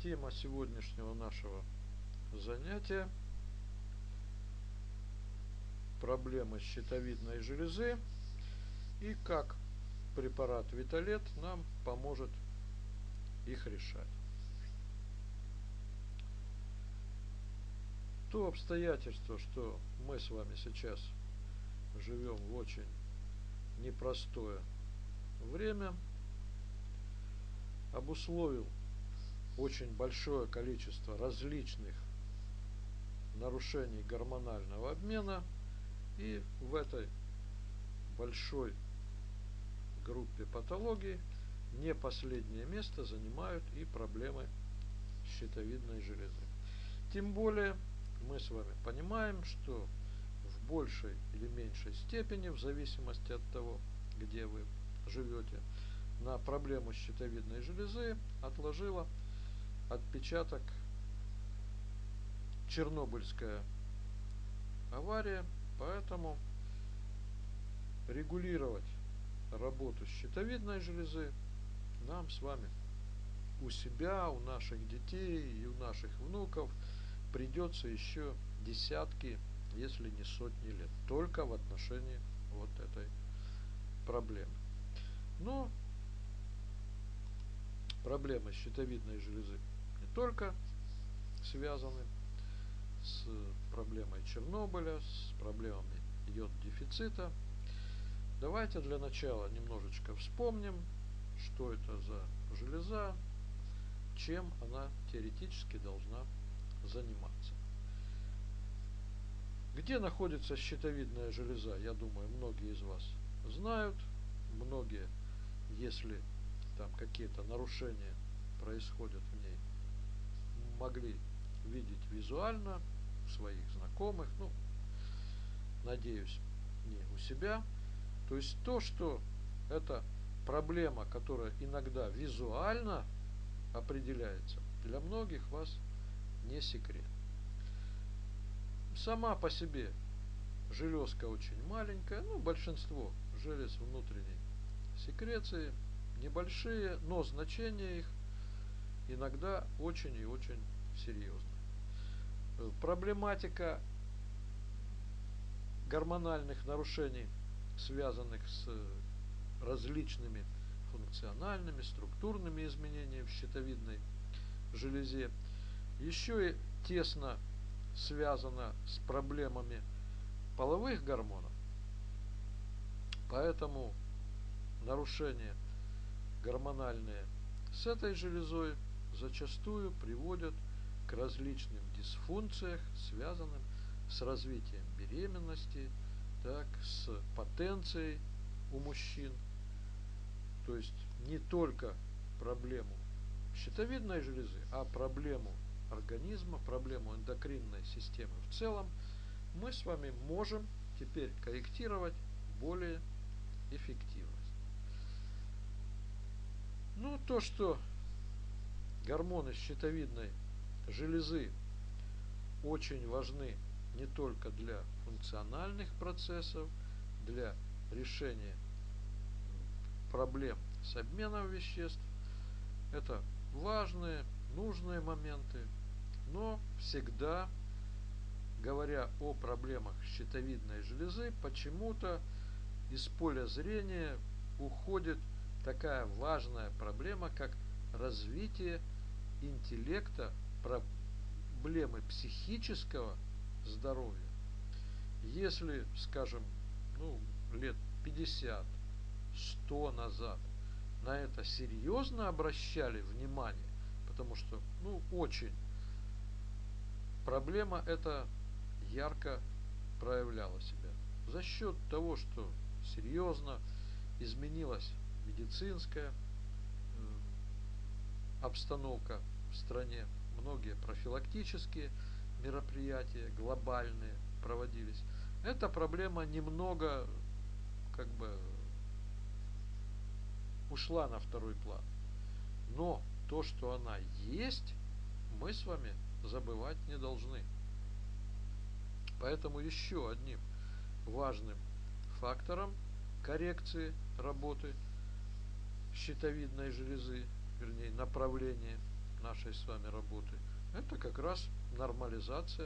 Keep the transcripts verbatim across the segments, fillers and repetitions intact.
Тема сегодняшнего нашего занятия — проблемы щитовидной железы и как препарат Виталет нам поможет их решать. То обстоятельство, что мы с вами сейчас живем в очень непростое время, обусловил очень большое количество различных нарушений гормонального обмена, и в этой большой группе патологий не последнее место занимают и проблемы щитовидной железы. Тем более мы с вами понимаем, что в большей или меньшей степени, в зависимости от того, где вы живете, на проблему щитовидной железы отложила отпечаток Чернобыльская авария, поэтому регулировать работу щитовидной железы нам с вами у себя, у наших детей и у наших внуков придется еще десятки, если не сотни лет, только в отношении вот этой проблемы. Но проблемы щитовидной железы не только связаны с проблемой Чернобыля, с проблемами йод-дефицита. Давайте для начала немножечко вспомним, что это за железа, чем она теоретически должна заниматься. Где находится щитовидная железа, я думаю, многие из вас знают. Многие, если там какие-то нарушения происходят в ней, могли видеть визуально своих знакомых, ну, надеюсь, не у себя. То есть то, что это проблема, которая иногда визуально определяется, для многих вас не секрет. Сама по себе железка очень маленькая, ну, большинство желез внутренней секреции небольшие, но значение их иногда очень и очень серьезное. Проблематика гормональных нарушений, связанных с различными функциональными, структурными изменениями в щитовидной железе, еще и тесно связана с проблемами половых гормонов. Поэтому нарушения гормональные с этой железой зачастую приводят к различным дисфункциям, связанным с развитием беременности, так, с потенцией у мужчин. То есть не только проблему щитовидной железы, а проблему организма, проблему эндокринной системы в целом мы с вами можем теперь корректировать более эффективно. Ну, то, что гормоны щитовидной железы очень важны не только для функциональных процессов, для решения проблем с обменом веществ, это важные, нужные моменты, но всегда, говоря о проблемах щитовидной железы, почему-то из поля зрения уходит такая важная проблема, как развитие интеллекта, проблемы психического здоровья. Если, скажем, ну, лет пятьдесят-сто назад на это серьезно обращали внимание, потому что, ну, очень проблема эта ярко проявляла себя за счет того, что серьезно изменилась медицинская обстановка в стране, многие профилактические мероприятия глобальные проводились. Эта проблема немного как бы ушла на второй план. Но то, что она есть, мы с вами забывать не должны. Поэтому еще одним важным фактором коррекции работы щитовидной железы, вернее направления нашей с вами работы, это как раз нормализация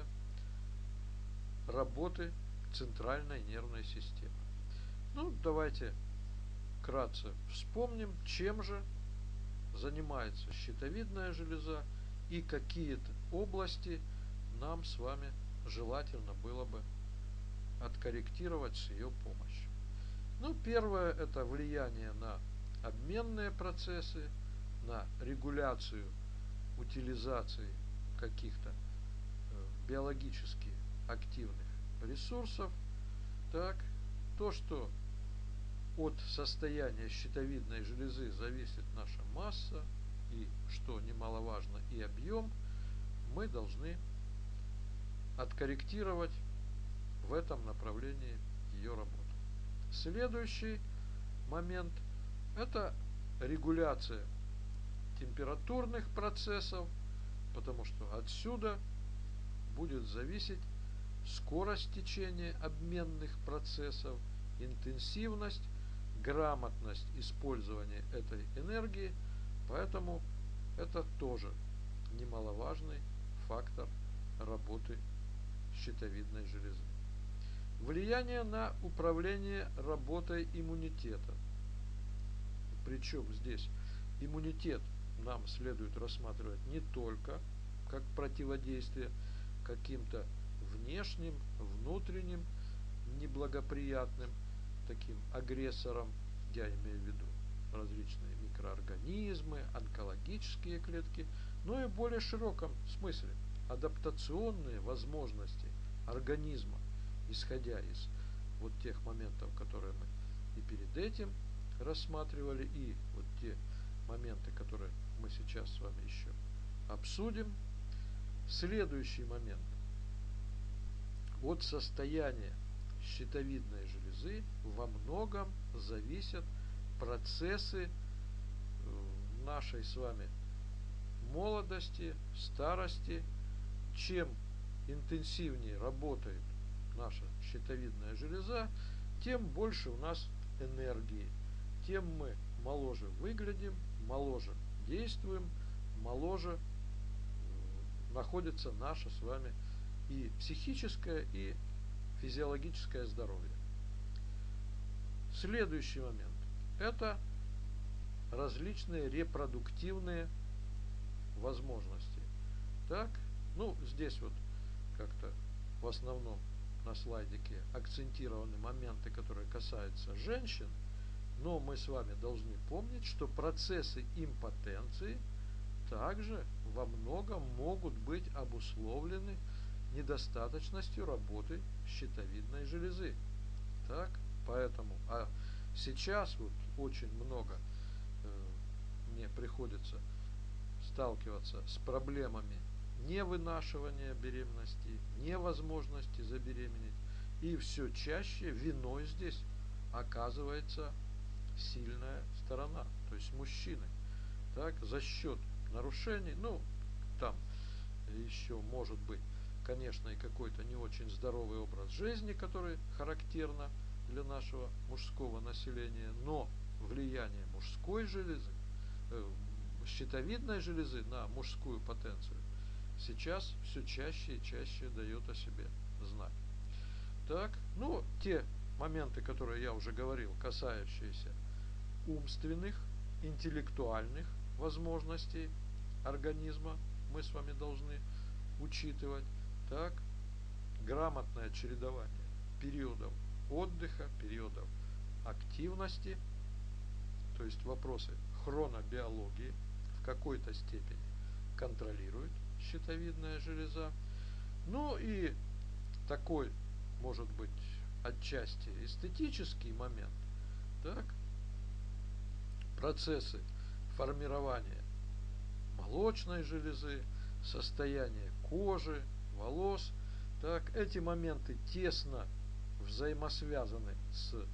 работы центральной нервной системы. Ну, давайте вкратце вспомним, чем же занимается щитовидная железа и какие-то области нам с вами желательно было бы откорректировать с ее помощью. Ну, первое – это влияние на обменные процессы, на регуляцию утилизации каких-то э, биологически активных ресурсов. Так, то, что от состояния щитовидной железы зависит наша масса и, что немаловажно, и объем, мы должны откорректировать в этом направлении ее работу. Следующий момент – это регуляция температурных процессов, потому что отсюда будет зависеть скорость течения обменных процессов, интенсивность, грамотность использования этой энергии, поэтому это тоже немаловажный фактор работы щитовидной железы. Влияние на управление работой иммунитета. Причем здесь иммунитет нам следует рассматривать не только как противодействие каким-то внешним, внутренним, неблагоприятным таким агрессорам, я имею в виду различные микроорганизмы, онкологические клетки, но и в более широком смысле адаптационные возможности организма, исходя из вот тех моментов, которые мы и перед этим рассматривали, и вот те моменты, которые мы сейчас с вами еще обсудим. Следующий момент. От состояния щитовидной железы во многом зависят процессы нашей с вами молодости, старости. Чем интенсивнее работает наша щитовидная железа, тем больше у нас энергии, тем мы моложе выглядим, моложе действуем, моложе находится наше с вами и психическое, и физиологическое здоровье. Следующий момент – это различные репродуктивные возможности. Так, ну, здесь вот как-то в основном на слайдике акцентированы моменты, которые касаются женщин, но мы с вами должны помнить, что процессы импотенции также во многом могут быть обусловлены недостаточностью работы щитовидной железы. Так, поэтому, а сейчас вот очень много э, мне приходится сталкиваться с проблемами невынашивания беременности, невозможности забеременеть, и все чаще виной здесь оказывается сильная сторона, то есть мужчины. Так, за счет нарушений, ну, там еще может быть, конечно, и какой-то не очень здоровый образ жизни, который характерно для нашего мужского населения, но влияние мужской железы, э, щитовидной железы на мужскую потенцию сейчас все чаще и чаще дает о себе знать. Так, ну, те моменты, которые я уже говорил, касающиеся умственных, интеллектуальных возможностей организма, мы с вами должны учитывать. Так, грамотное чередование периодов отдыха, периодов активности, то есть вопросы хронобиологии в какой-то степени контролирует щитовидная железа. Ну и такой, может быть, отчасти эстетический момент. Так, процессы формирования молочной железы, состояние кожи, волос. Так, эти моменты тесно взаимосвязаны с э,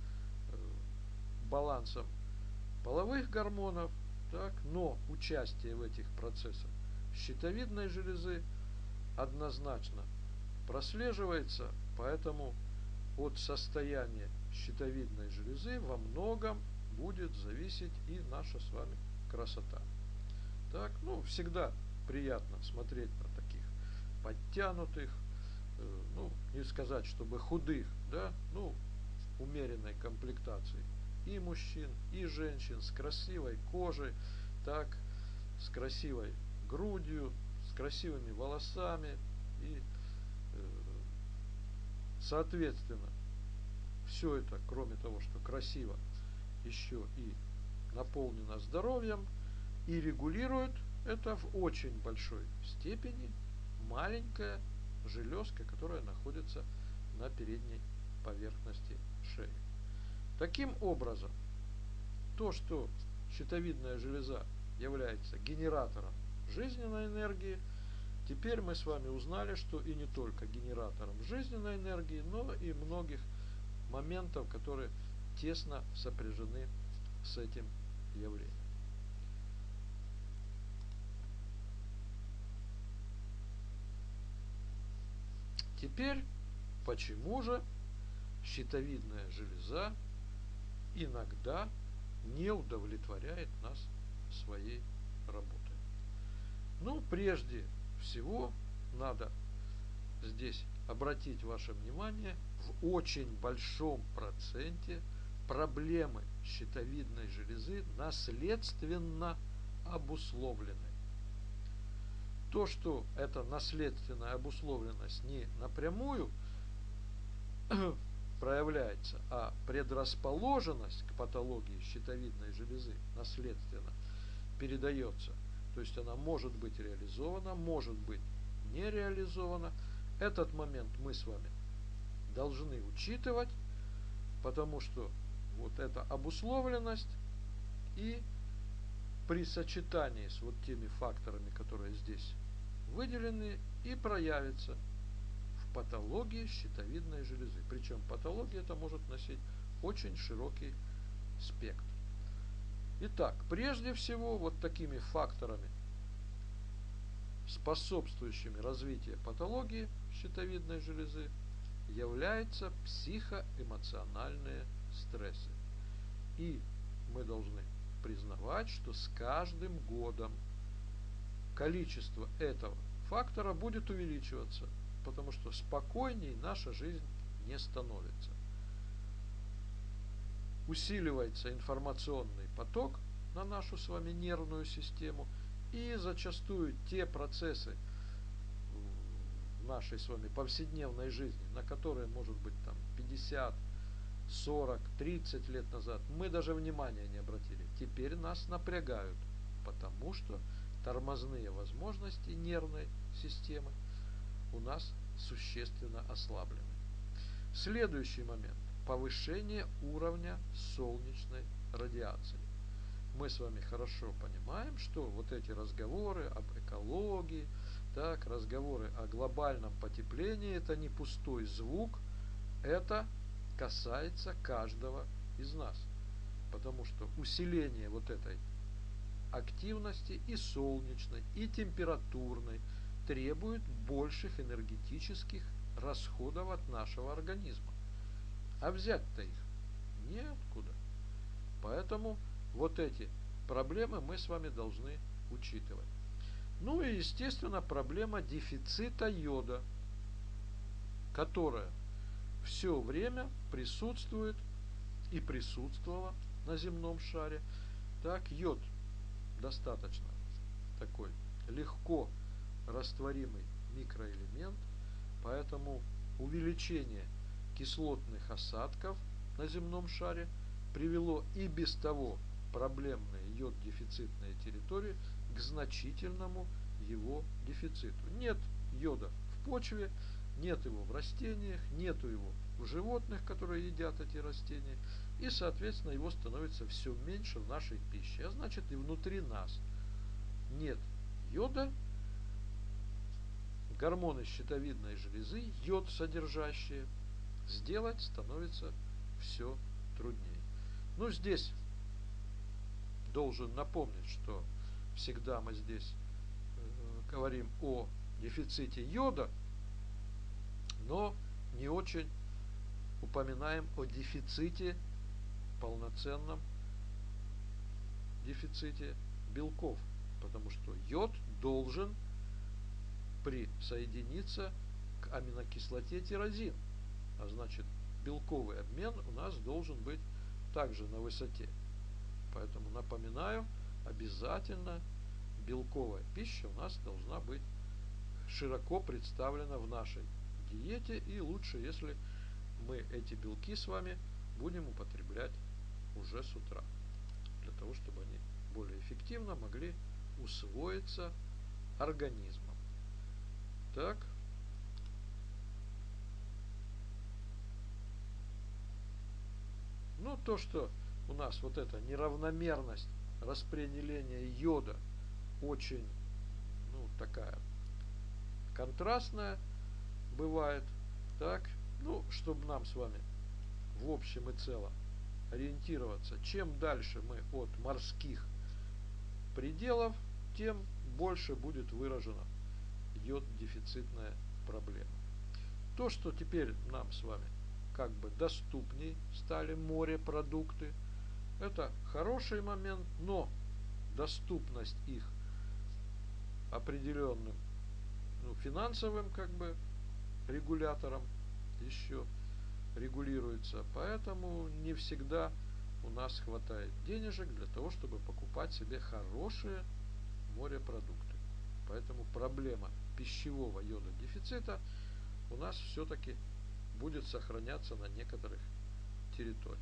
балансом половых гормонов, так, но участие в этих процессах щитовидной железы однозначно прослеживается, поэтому от состояния щитовидной железы во многом будет зависеть и наша с вами красота. Так, ну, всегда приятно смотреть на таких подтянутых, э, ну, не сказать, чтобы худых, да, ну, умеренной комплектации и мужчин, и женщин с красивой кожей, так, с красивой грудью, с красивыми волосами и, э, соответственно, все это, кроме того, что красиво, еще и наполнено здоровьем и регулирует это в очень большой степени маленькая железка, которая находится на передней поверхности шеи. Таким образом, то, что щитовидная железа является генератором жизненной энергии, теперь мы с вами узнали, что и не только генератором жизненной энергии, но и многих моментов, которые тесно сопряжены с этим явлением. Теперь, почему же щитовидная железа иногда не удовлетворяет нас своей работой? Ну, прежде всего, надо здесь обратить ваше внимание, в очень большом проценте проблемы щитовидной железы наследственно обусловлены. То, что эта наследственная обусловленность не напрямую проявляется, а предрасположенность к патологии щитовидной железы наследственно передается, то есть она может быть реализована, может быть не реализована. Этот момент мы с вами должны учитывать, потому что вот эта обусловленность и при сочетании с вот теми факторами, которые здесь выделены, и проявится в патологии щитовидной железы. Причем патология это может носить очень широкий спектр. Итак, прежде всего, вот такими факторами, способствующими развитию патологии щитовидной железы, являются психоэмоциональные стрессы. И мы должны признавать, что с каждым годом количество этого фактора будет увеличиваться, потому что спокойней наша жизнь не становится. Усиливается информационный поток на нашу с вами нервную систему, и зачастую те процессы в нашей с вами повседневной жизни, на которые, может быть, там пятьдесят, сорок, тридцать лет назад мы даже внимания не обратили, теперь нас напрягают, потому что тормозные возможности нервной системы у нас существенно ослаблены. Следующий момент. Повышение уровня солнечной радиации. Мы с вами хорошо понимаем, что вот эти разговоры об экологии, так, разговоры о глобальном потеплении, это не пустой звук, это касается каждого из нас. Потому что усиление вот этой активности и солнечной, и температурной требует больших энергетических расходов от нашего организма. А взять-то их неоткуда. Поэтому вот эти проблемы мы с вами должны учитывать. Ну и, естественно, проблема дефицита йода, которая все время присутствует и присутствовала на земном шаре. Так, йод достаточно такой легко растворимый микроэлемент, поэтому увеличение кислотных осадков на земном шаре привело и без того проблемные йод-дефицитные территории к значительному его дефициту. Нет йода в почве, нет его в растениях, нету его в животных, которые едят эти растения, и, соответственно, его становится все меньше в нашей пище, а значит и внутри нас нет йода. Гормоны щитовидной железы, йод содержащие, сделать становится все труднее. Ну, здесь должен напомнить, что всегда мы здесь э, говорим о дефиците йода, но не очень упоминаем о дефиците, полноценном дефиците белков, потому что йод должен присоединиться к аминокислоте тирозин. А значит, белковый обмен у нас должен быть также на высоте. Поэтому напоминаю, обязательно белковая пища у нас должна быть широко представлена в нашей диете. И лучше, если мы эти белки с вами будем употреблять уже с утра, для того, чтобы они более эффективно могли усвоиться организмом. Так. Ну, то, что у нас вот эта неравномерность распределения йода очень, ну, такая контрастная бывает. Так, ну, чтобы нам с вами в общем и целом ориентироваться, чем дальше мы от морских пределов, тем больше будет выражена йод-дефицитная проблема. То, что теперь нам с вами как бы доступней стали морепродукты, это хороший момент, но доступность их определенным, ну, финансовым как бы регулятором еще регулируется, поэтому не всегда у нас хватает денежек для того, чтобы покупать себе хорошие морепродукты. Поэтому проблема пищевого йододефицита у нас все-таки будет сохраняться на некоторых территориях.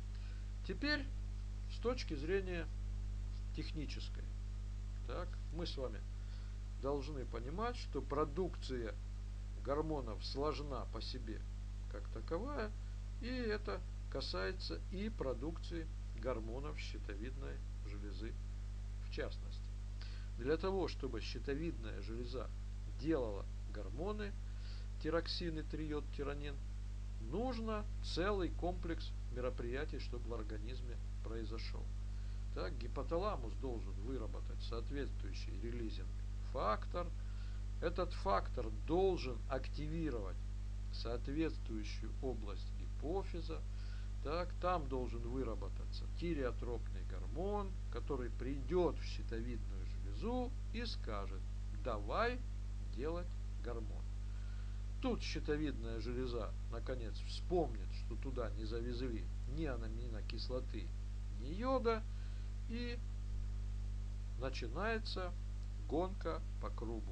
Теперь с точки зрения технической, так, мы с вами должны понимать, что продукция гормонов сложна по себе как таковая, и это касается и продукции гормонов щитовидной железы в частности. Для того, чтобы щитовидная железа делала гормоны тироксин и триод тиронин, нужно целый комплекс мероприятий, чтобы в организме произошел. Так, гипоталамус должен выработать соответствующий релизинг фактор. Этот фактор должен активировать соответствующую область гипофиза. Так, там должен выработаться тиреотропный гормон, который придет в щитовидную железу и скажет: давай делать гормон. Тут щитовидная железа наконец вспомнит, что туда не завезли ни аминокислоты, ни йода, и начинается гонка по кругу.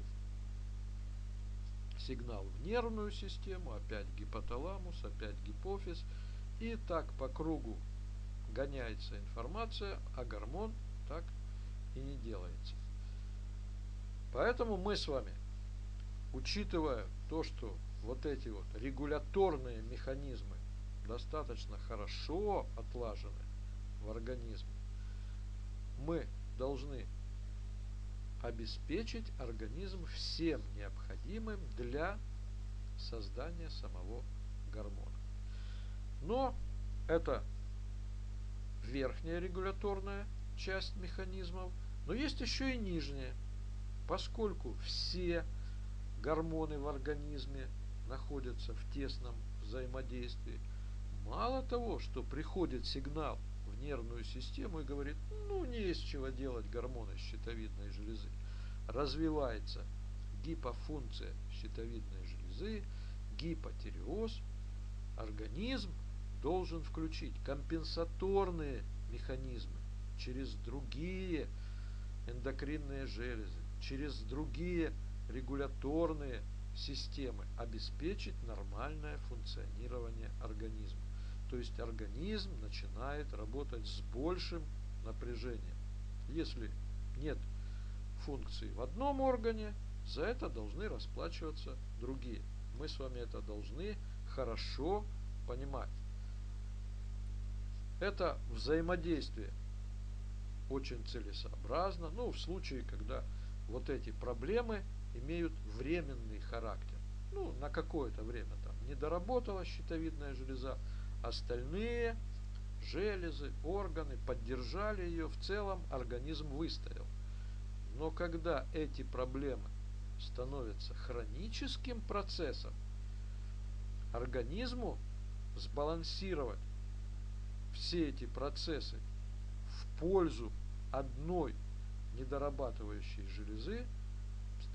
Сигнал в нервную систему, опять гипоталамус, опять гипофиз, и так по кругу гоняется информация, а гормон так и не делается. Поэтому мы с вами, учитывая то, что вот эти вот регуляторные механизмы достаточно хорошо отлажены в организме, мы должны обеспечить организм всем необходимым для создания самого гормона. Но это верхняя регуляторная часть механизмов, но есть еще и нижняя, поскольку все гормоны в организме находятся в тесном взаимодействии. Мало того, что приходит сигнал в нервную систему и говорит: ну, не из чего делать гормоны щитовидной железы, развивается гипофункция щитовидной железы, гипотиреоз, организм должен включить компенсаторные механизмы через другие эндокринные железы, через другие регуляторные системы, обеспечить нормальное функционирование организма. То есть организм начинает работать с большим напряжением. Если нет функции в одном органе, за это должны расплачиваться другие. Мы с вами это должны хорошо понимать. Это взаимодействие очень целесообразно, ну, в случае, когда вот эти проблемы имеют временный характер. Ну, на какое-то время там не доработала щитовидная железа, остальные железы, органы поддержали ее, в целом организм выстоял. Но когда эти проблемы становятся хроническим процессом, организму сбалансировать все эти процессы в пользу одной недорабатывающей железы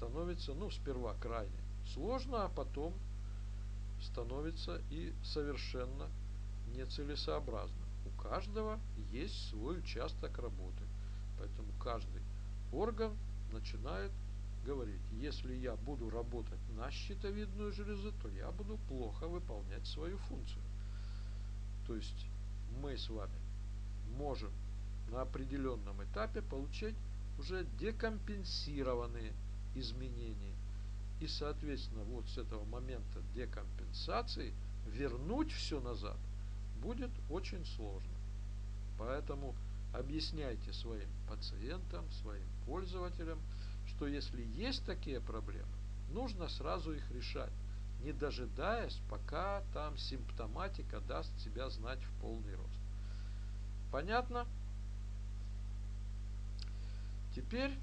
становится, ну, сперва крайне сложно, а потом становится и совершенно нецелесообразно. У каждого есть свой участок работы, поэтому каждый орган начинает говорить: если я буду работать на щитовидную железу, то я буду плохо выполнять свою функцию. То есть мы с вами можем на определенном этапе получать уже декомпенсированные изменения. И, соответственно, вот с этого момента декомпенсации вернуть все назад будет очень сложно. Поэтому объясняйте своим пациентам, своим пользователям, что если есть такие проблемы, нужно сразу их решать, не дожидаясь, пока там симптоматика даст себя знать в полный рост. Понятно? Теперь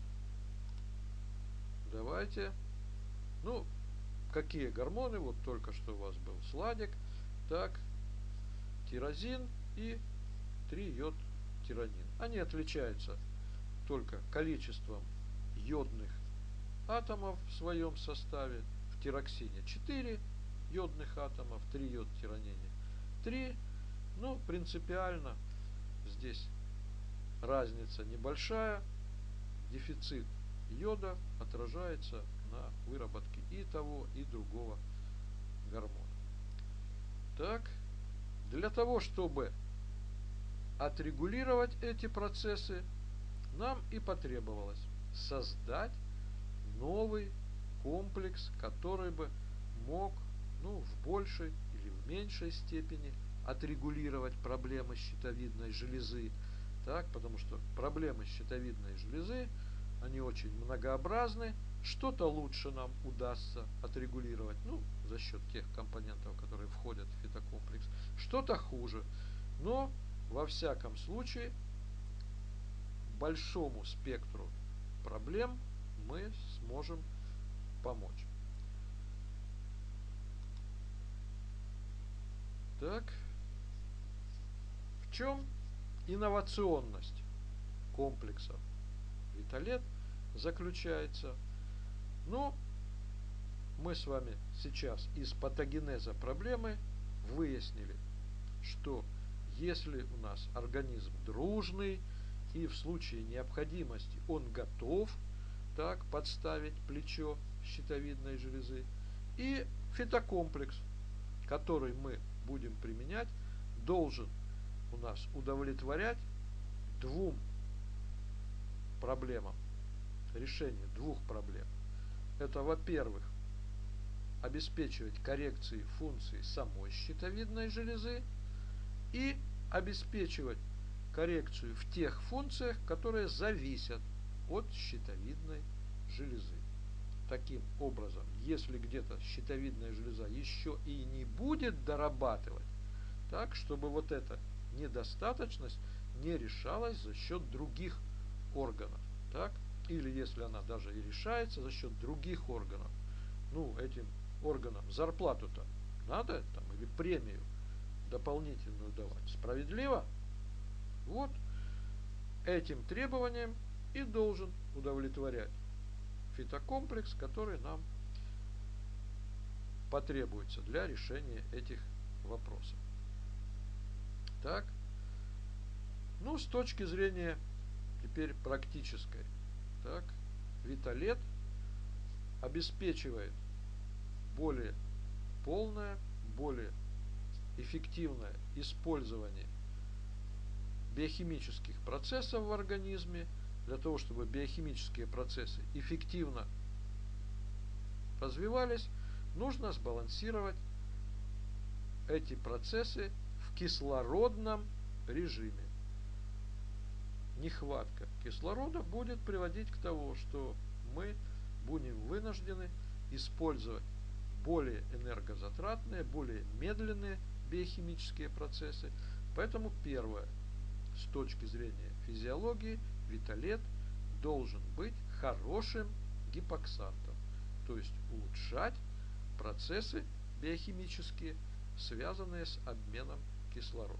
давайте, ну, какие гормоны, вот только что у вас был сладик, так, тирозин и три-йод-тиронин. Они отличаются только количеством йодных атомов в своем составе. В тироксине четыре йодных атома, в три-йод-тиронине три. Ну, принципиально здесь разница небольшая. Дефицит йода отражается на выработке и того, и другого гормона. Так, для того, чтобы отрегулировать эти процессы, нам и потребовалось создать новый комплекс, который бы мог, ну, в большей или в меньшей степени отрегулировать проблемы щитовидной железы. Так, потому что проблемы щитовидной железы, они очень многообразны. Что-то лучше нам удастся отрегулировать, ну, за счет тех компонентов, которые входят в фитокомплекс. Что-то хуже. Но, во всяком случае, большому спектру проблем мы сможем помочь. Так, в чем инновационность комплекса Виталет заключается? Ну, мы с вами сейчас из патогенеза проблемы выяснили, что если у нас организм дружный и в случае необходимости он готов так подставить плечо щитовидной железы, и фитокомплекс, который мы будем применять, должен у нас удовлетворять двум проблемам, решению двух проблем. Это, во-первых, обеспечивать коррекции функции самой щитовидной железы и обеспечивать коррекцию в тех функциях, которые зависят от щитовидной железы. Таким образом, если где-то щитовидная железа еще и не будет дорабатывать, так, чтобы вот эта недостаточность не решалась за счет других органов, так, или если она даже и решается за счет других органов, ну, этим органам зарплату-то надо, там, или премию дополнительную давать. Справедливо? Вот этим требованиям и должен удовлетворять фитокомплекс, который нам потребуется для решения этих вопросов. Так, ну, с точки зрения теперь практической, так, Виталет обеспечивает более полное, более эффективное использование биохимических процессов в организме. Для того, чтобы биохимические процессы эффективно развивались, нужно сбалансировать эти процессы в кислородном режиме. Нехватка кислорода будет приводить к тому, что мы будем вынуждены использовать более энергозатратные, более медленные биохимические процессы. Поэтому первое, с точки зрения физиологии, Виталет должен быть хорошим гипоксантом, то есть улучшать процессы биохимические, связанные с обменом кислорода.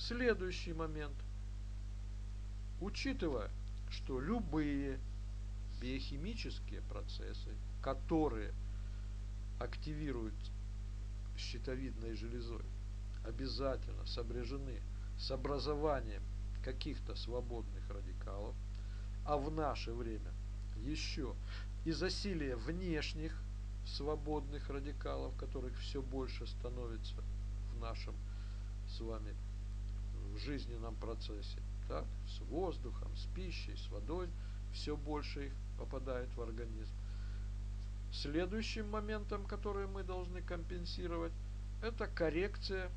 Следующий момент. Учитывая, что любые биохимические процессы, которые активируют щитовидной железой, обязательно сопряжены с образованием каких-то свободных радикалов, а в наше время еще и засилие внешних свободных радикалов, которых все больше становится в нашем с вами в жизненном процессе, так, с воздухом, с пищей, с водой, все больше их попадает в организм. Следующим моментом, который мы должны компенсировать, это коррекция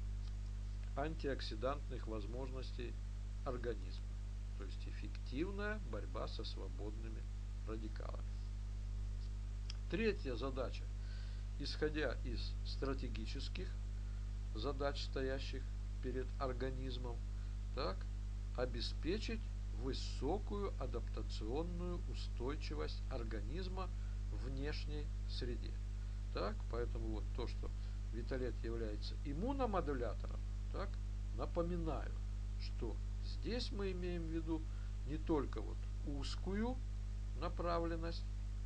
антиоксидантных возможностей организма, то есть эффективная борьба со свободными радикалами. Третья задача, исходя из стратегических задач, стоящих перед организмом, так, обеспечить высокую адаптационную устойчивость организма в внешней среде. Так, поэтому вот то, что Виталет является иммуномодулятором, так, напоминаю, что здесь мы имеем в виду не только вот узкую направленность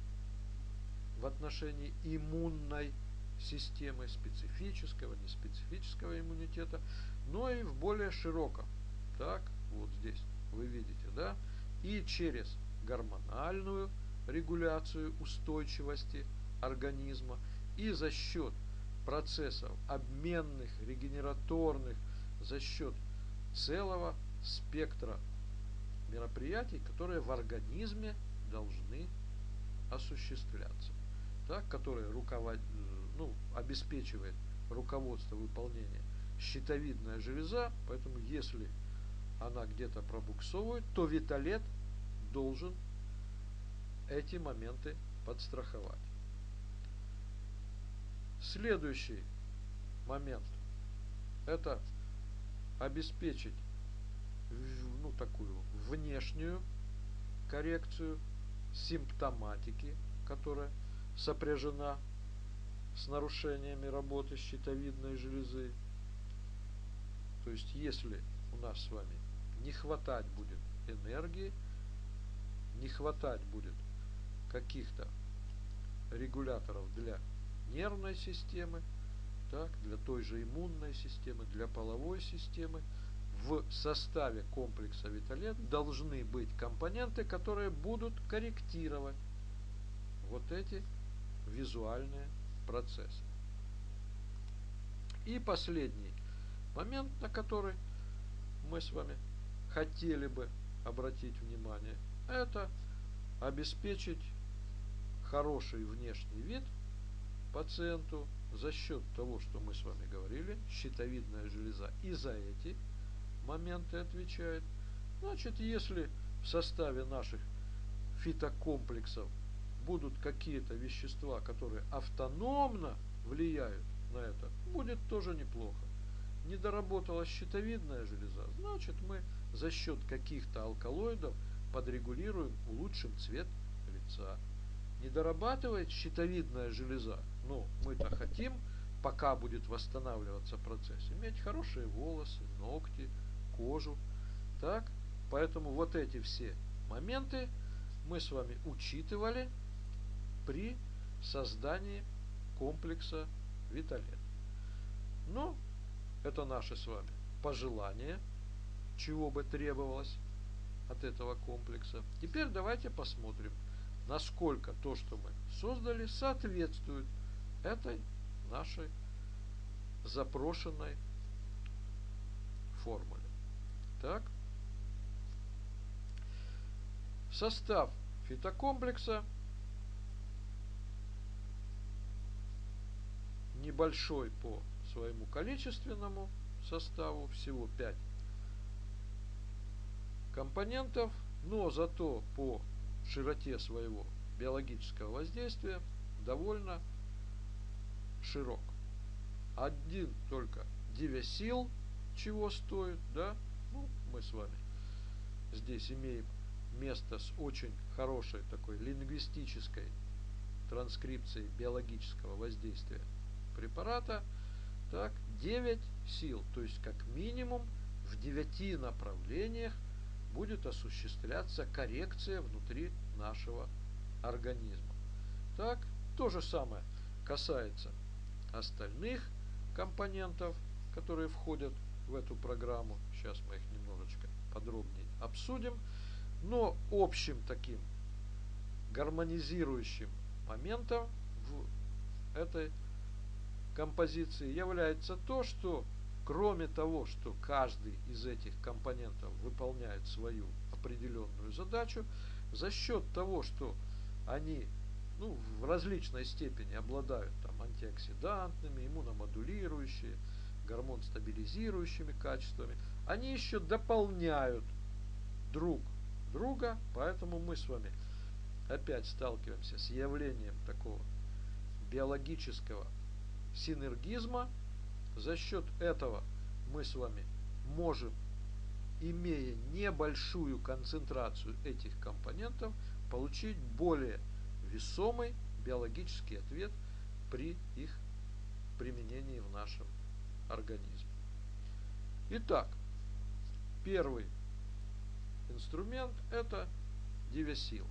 в отношении иммунной системы, специфического, неспецифического иммунитета, но и в более широком. Так, вот здесь вы видите, да, и через гормональную регуляцию устойчивости организма, и за счет процессов обменных, регенераторных, за счет целого спектра мероприятий, которые в организме должны осуществляться, так, которые руковод... ну, обеспечивает руководство выполнения щитовидная железа, поэтому если она где-то пробуксовывает, то Виталет должен эти моменты подстраховать. Следующий момент – это обеспечить ну, такую внешнюю коррекцию симптоматики, которая сопряжена с нарушениями работы щитовидной железы. То есть, если у нас с вами не хватать будет энергии, не хватать будет каких-то регуляторов для нервной системы, так, для той же иммунной системы, для половой системы, в составе комплекса Виталет должны быть компоненты, которые будут корректировать вот эти визуальные процессы. И последний момент, на который мы с вами хотели бы обратить внимание, это обеспечить хороший внешний вид пациенту за счет того, что мы с вами говорили, щитовидная железа и за эти моменты отвечает. Значит, если в составе наших фитокомплексов будут какие-то вещества, которые автономно влияют на это, будет тоже неплохо. Не доработала щитовидная железа, значит, мы за счет каких-то алкалоидов подрегулируем, улучшим цвет лица. Не дорабатывает щитовидная железа, но мы-то хотим, пока будет восстанавливаться процесс, иметь хорошие волосы, ногти, кожу. Так, поэтому вот эти все моменты мы с вами учитывали при создании комплекса Виталет. Но это наши с вами пожелания, чего бы требовалось от этого комплекса. Теперь давайте посмотрим, насколько то, что мы создали, соответствует этой нашей запрошенной формуле. Так. Состав фитокомплекса небольшой по своему количественному составу, всего пять компонентов, но зато по широте своего биологического воздействия довольно широк. Один только Дивесил чего стоит, да? Ну, мы с вами здесь имеем место с очень хорошей такой лингвистической транскрипцией биологического воздействия препарата. Так, девять сил, то есть как минимум в девяти направлениях будет осуществляться коррекция внутри нашего организма. Так, то же самое касается остальных компонентов, которые входят в эту программу. Сейчас мы их немножечко подробнее обсудим. Но общим таким гармонизирующим моментом в этой композиции является то, что кроме того, что каждый из этих компонентов выполняет свою определенную задачу, за счет того, что они ну, в различной степени обладают там, антиоксидантными, иммуномодулирующими, гормон-стабилизирующими качествами, они еще дополняют друг друга, поэтому мы с вами опять сталкиваемся с явлением такого биологического синергизма. За счет этого мы с вами можем, имея небольшую концентрацию этих компонентов, получить более весомый биологический ответ при их применении в нашем организме. Итак, первый инструмент – это Divisil.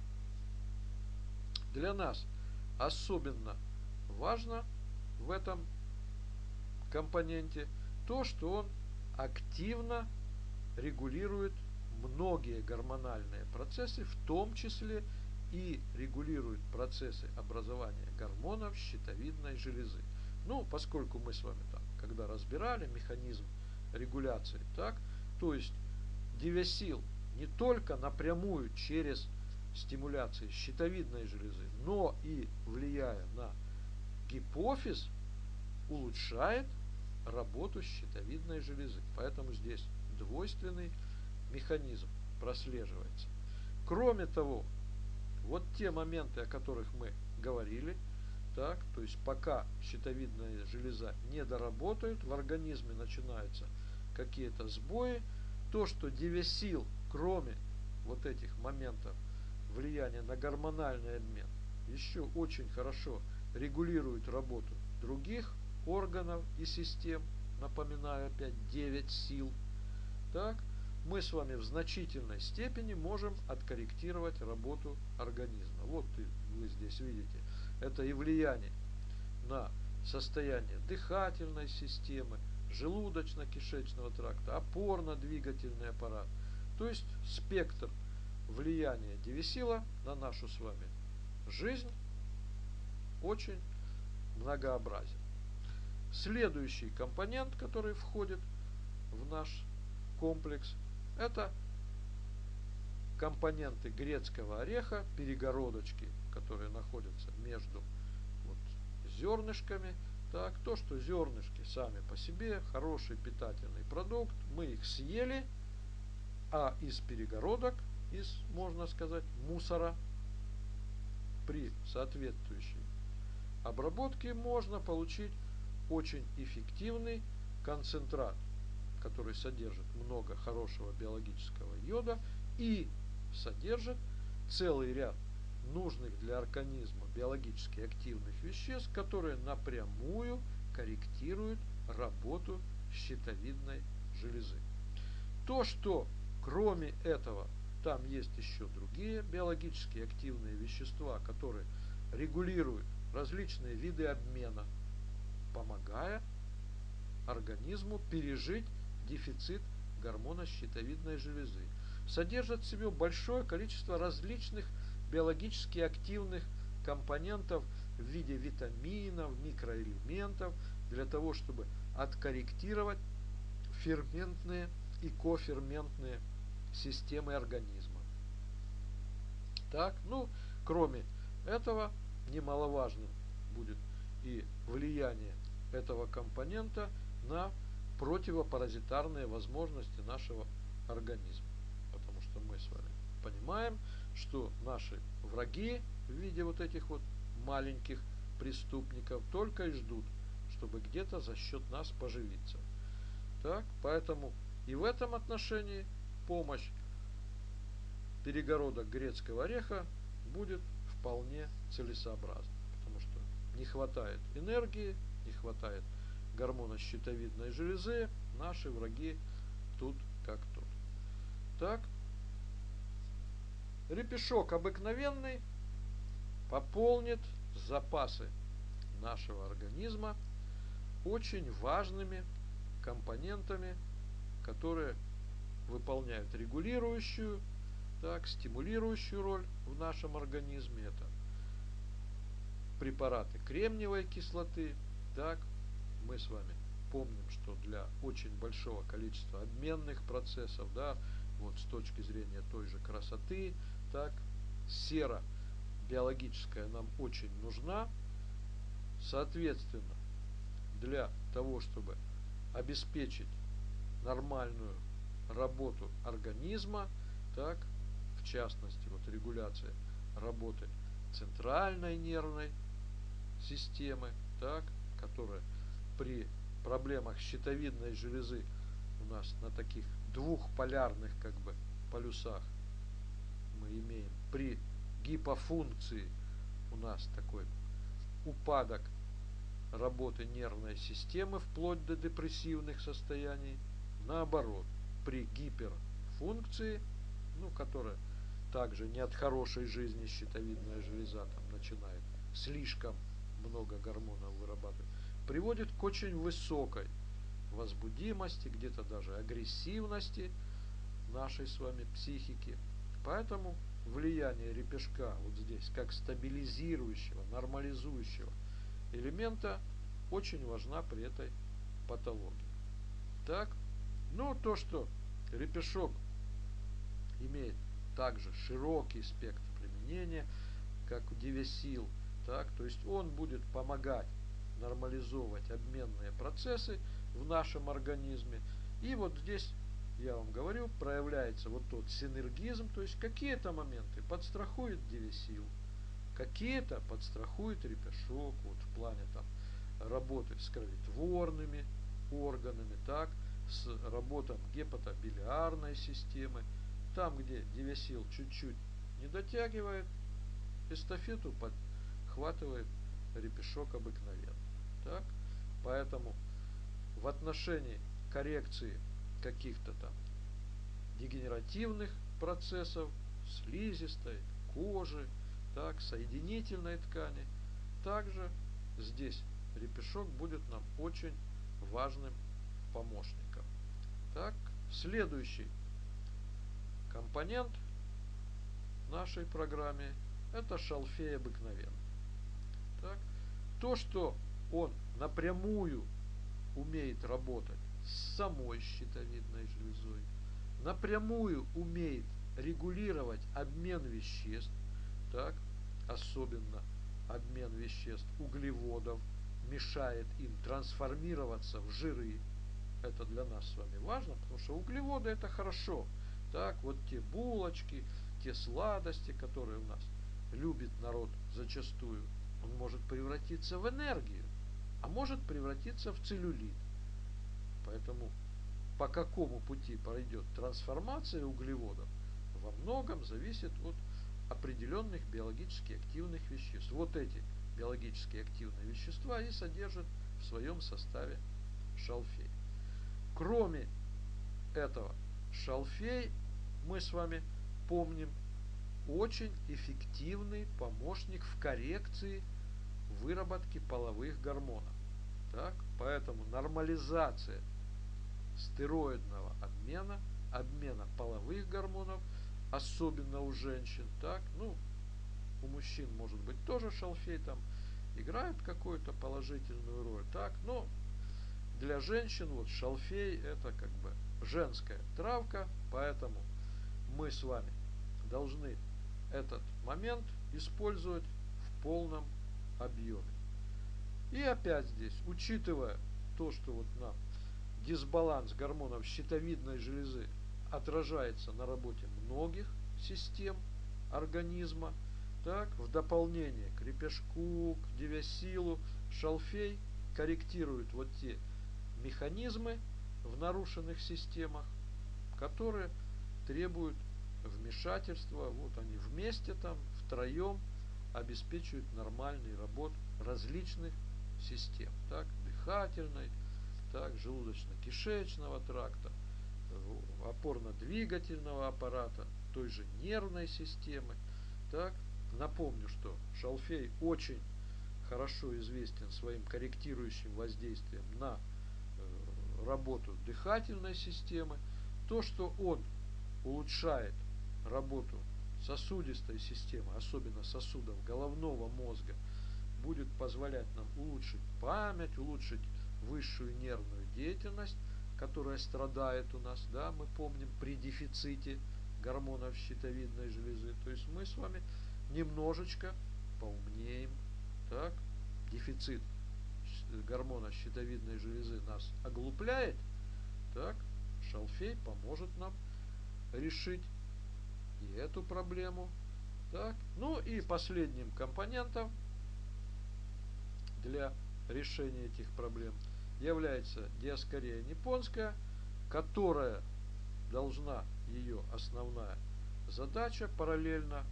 Для нас особенно важно в этом компоненте то, что он активно регулирует многие гормональные процессы, в том числе и регулирует процессы образования гормонов щитовидной железы. Ну, поскольку мы с вами там, когда разбирали механизм регуляции, так, то есть Divisil не только напрямую через стимуляцию щитовидной железы, но и влияя на гипофиз, улучшает работу щитовидной железы. Поэтому здесь двойственный механизм прослеживается. Кроме того, вот те моменты, о которых мы говорили, так, то есть пока щитовидная железа не доработает, в организме начинаются какие-то сбои, то, что Divisil, кроме вот этих моментов влияния на гормональный обмен, еще очень хорошо регулирует работу других органов и систем, напоминаю опять девять сил, так, мы с вами в значительной степени можем откорректировать работу организма. Вот вы здесь видите, это и влияние на состояние дыхательной системы, желудочно-кишечного тракта, опорно-двигательный аппарат. То есть спектр влияния Divisil на нашу с вами жизнь очень многообразен. Следующий компонент, который входит в наш комплекс, это компоненты грецкого ореха, перегородочки, которые находятся между вот зернышками. Так, то, что зернышки сами по себе хороший питательный продукт, мы их съели, а из перегородок, из, можно сказать, мусора, при соответствующей обработке можно получить очень эффективный концентрат, который содержит много хорошего биологического йода и содержит целый ряд нужных для организма биологически активных веществ, которые напрямую корректируют работу щитовидной железы. То, что кроме этого там есть еще другие биологически активные вещества, которые регулируют различные виды обмена, помогая организму пережить дефицит гормона щитовидной железы. Содержит в себе большое количество различных биологически активных компонентов в виде витаминов, микроэлементов, для того, чтобы откорректировать ферментные и коферментные системы организма. Так, ну, кроме этого, немаловажным будет и влияние этого компонента на противопаразитарные возможности нашего организма. Потому что мы с вами понимаем, что наши враги в виде вот этих вот маленьких преступников только и ждут, чтобы где-то за счет нас поживиться. Так, поэтому и в этом отношении помощь перегородок грецкого ореха будет вполне целесообразна. Потому что не хватает энергии, не хватает гормона щитовидной железы, наши враги тут как тут. Так, Репешок обыкновенный пополнит запасы нашего организма очень важными компонентами, которые выполняют регулирующую, так, стимулирующую роль в нашем организме. Это препараты кремниевой кислоты. Так, мы с вами помним, что для очень большого количества обменных процессов, да, вот с точки зрения той же красоты, так, сера биологическая нам очень нужна. Соответственно, для того, чтобы обеспечить нормальную работу организма, так, в частности, вот регуляция работы центральной нервной системы, так, которая при проблемах щитовидной железы у нас на таких двухполярных как бы полюсах мы имеем при гипофункции у нас такой упадок работы нервной системы вплоть до депрессивных состояний. Наоборот, при гиперфункции, ну, которая также не от хорошей жизни щитовидная железа там начинает слишком много гормонов вырабатывать, приводит к очень высокой возбудимости, где-то даже агрессивности нашей с вами психики. Поэтому влияние репешка вот здесь как стабилизирующего, нормализующего элемента очень важна при этой патологии. Так, ну то, что репешок имеет также широкий спектр применения, как Девесил, так, то есть он будет помогать нормализовывать обменные процессы в нашем организме. И вот здесь, я вам говорю, проявляется вот тот синергизм, то есть какие-то моменты подстрахует Девесил, какие-то подстрахует репешок, вот в плане там работы с кроветворными органами, так, с работой гепатобилиарной системы. Там, где Девесил чуть-чуть не дотягивает, эстафету подхватывает репешок обыкновенный. Так? Поэтому в отношении коррекции каких-то там дегенеративных процессов, слизистой, кожи, так, соединительной ткани, также здесь репешок будет нам очень важным помощником. Так, следующий компонент в нашей программе это шалфей обыкновенный. Так, то, что он напрямую умеет работать с самой щитовидной железой, напрямую умеет регулировать обмен веществ, так, особенно обмен веществ углеводов, мешает им трансформироваться в жиры. Это для нас с вами важно, потому что углеводы это хорошо. Так, вот те булочки, те сладости, которые у нас любит народ зачастую, он может превратиться в энергию, а может превратиться в целлюлит. Поэтому по какому пути пройдет трансформация углеводов, во многом зависит от определенных биологически активных веществ. Вот эти биологически активные вещества и содержат в своем составе шалфей. Кроме этого, шалфей, мы с вами помним, очень эффективный помощник в коррекции выработки половых гормонов. Так? Поэтому нормализация стероидного обмена, обмена половых гормонов, особенно у женщин, так, ну, у мужчин может быть тоже шалфей там играет какую-то положительную роль, так, но для женщин вот шалфей это как бы женская травка, поэтому мы с вами должны этот момент использовать в полном объеме. И опять здесь, учитывая то, что вот нам дисбаланс гормонов щитовидной железы отражается на работе многих систем организма, так, в дополнение к репешку, к Девесилу, шалфей корректирует вот те механизмы в нарушенных системах, которые требуют вмешательства, вот они вместе там, втроем обеспечивают нормальный работу различных систем, так, дыхательной, так, желудочно-кишечного тракта, опорно-двигательного аппарата той же нервной системы. Так, напомню, что шалфей очень хорошо известен своим корректирующим воздействием на э, работу дыхательной системы. То, что он улучшает работу сосудистой системы, особенно сосудов головного мозга, будет позволять нам улучшить память, улучшить высшую нервную деятельность, которая страдает у нас, да, мы помним, при дефиците гормонов щитовидной железы. То есть мы с вами немножечко поумнеем. Так, дефицит гормона щитовидной железы нас оглупляет. Так, шалфей поможет нам решить и эту проблему. Так, ну и последним компонентом для решения этих проблем является диаскория ниппонская, которая должна, ее основная задача параллельно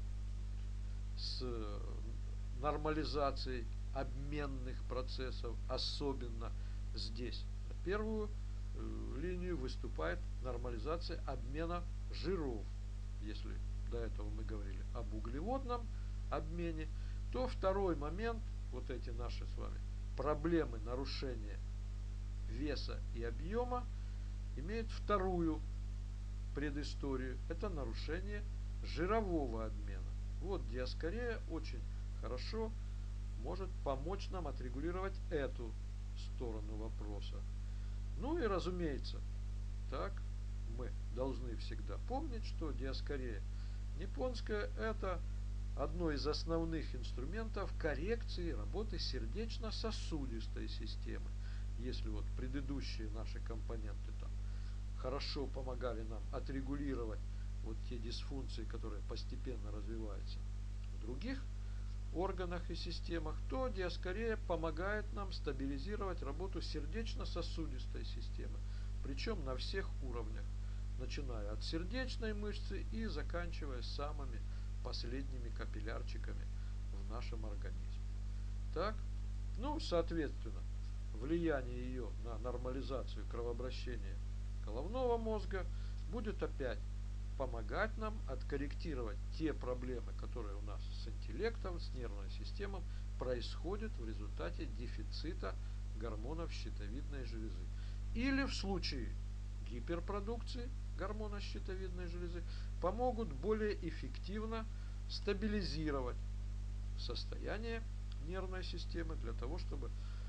с нормализацией обменных процессов, особенно здесь на первую э, линию выступает нормализация обмена жиров. Если до этого мы говорили об углеводном обмене, то второй момент, вот эти наши с вами проблемы нарушения веса и объема, имеют вторую предысторию. Это нарушение жирового обмена. Вот диаскория очень хорошо может помочь нам отрегулировать эту сторону вопроса. Ну и разумеется, так, мы должны всегда помнить, что диаскория ниппонская – это одно из основных инструментов коррекции работы сердечно-сосудистой системы. Если вот предыдущие наши компоненты там хорошо помогали нам отрегулировать вот те дисфункции, которые постепенно развиваются в других органах и системах, то диаскория помогает нам стабилизировать работу сердечно-сосудистой системы, причем на всех уровнях, начиная от сердечной мышцы и заканчивая самыми последними капиллярчиками в нашем организме. Так, ну, соответственно, влияние ее на нормализацию кровообращения головного мозга будет опять помогать нам откорректировать те проблемы, которые у нас с интеллектом, с нервной системой происходят в результате дефицита гормонов щитовидной железы. Или в случае гиперпродукции гормона щитовидной железы помогут более эффективно стабилизировать состояние нервной системы для того, чтобы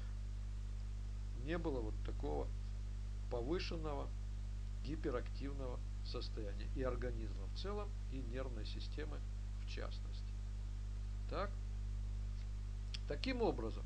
не было вот такого повышенного гиперактивного состояния и организма в целом, и нервной системы в частности. Так, таким образом,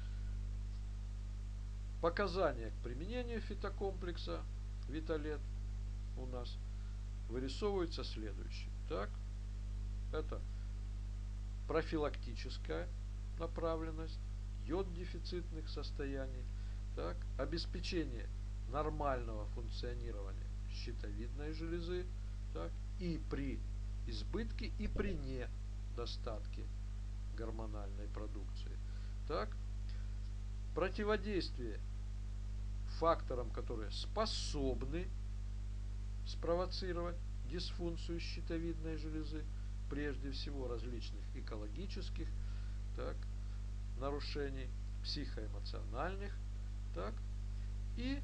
показания к применению фитокомплекса Виталет у нас вырисовываются следующие. Так, это профилактическая направленность, йод дефицитных состояний, так, обеспечение нормального функционирования щитовидной железы, так, и при избытке, и при недостатке гормональной продукции. Так, противодействие факторам, которые способны спровоцировать дисфункцию щитовидной железы, прежде всего различных экологических, так, нарушений, психоэмоциональных, так, и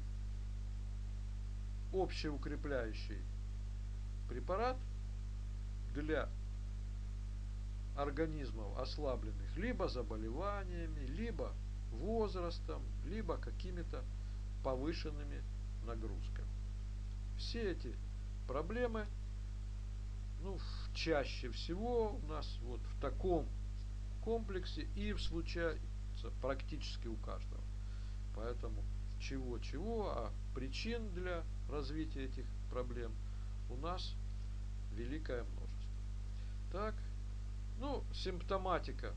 общеукрепляющий препарат для организмов, ослабленных либо заболеваниями, либо возрастом, либо какими-то повышенными нагрузками. Все эти проблемы, ну, чаще всего у нас вот в таком комплексе и случается практически у каждого. Поэтому чего-чего, а причин для развития этих проблем у нас великое множество. Так, ну, симптоматика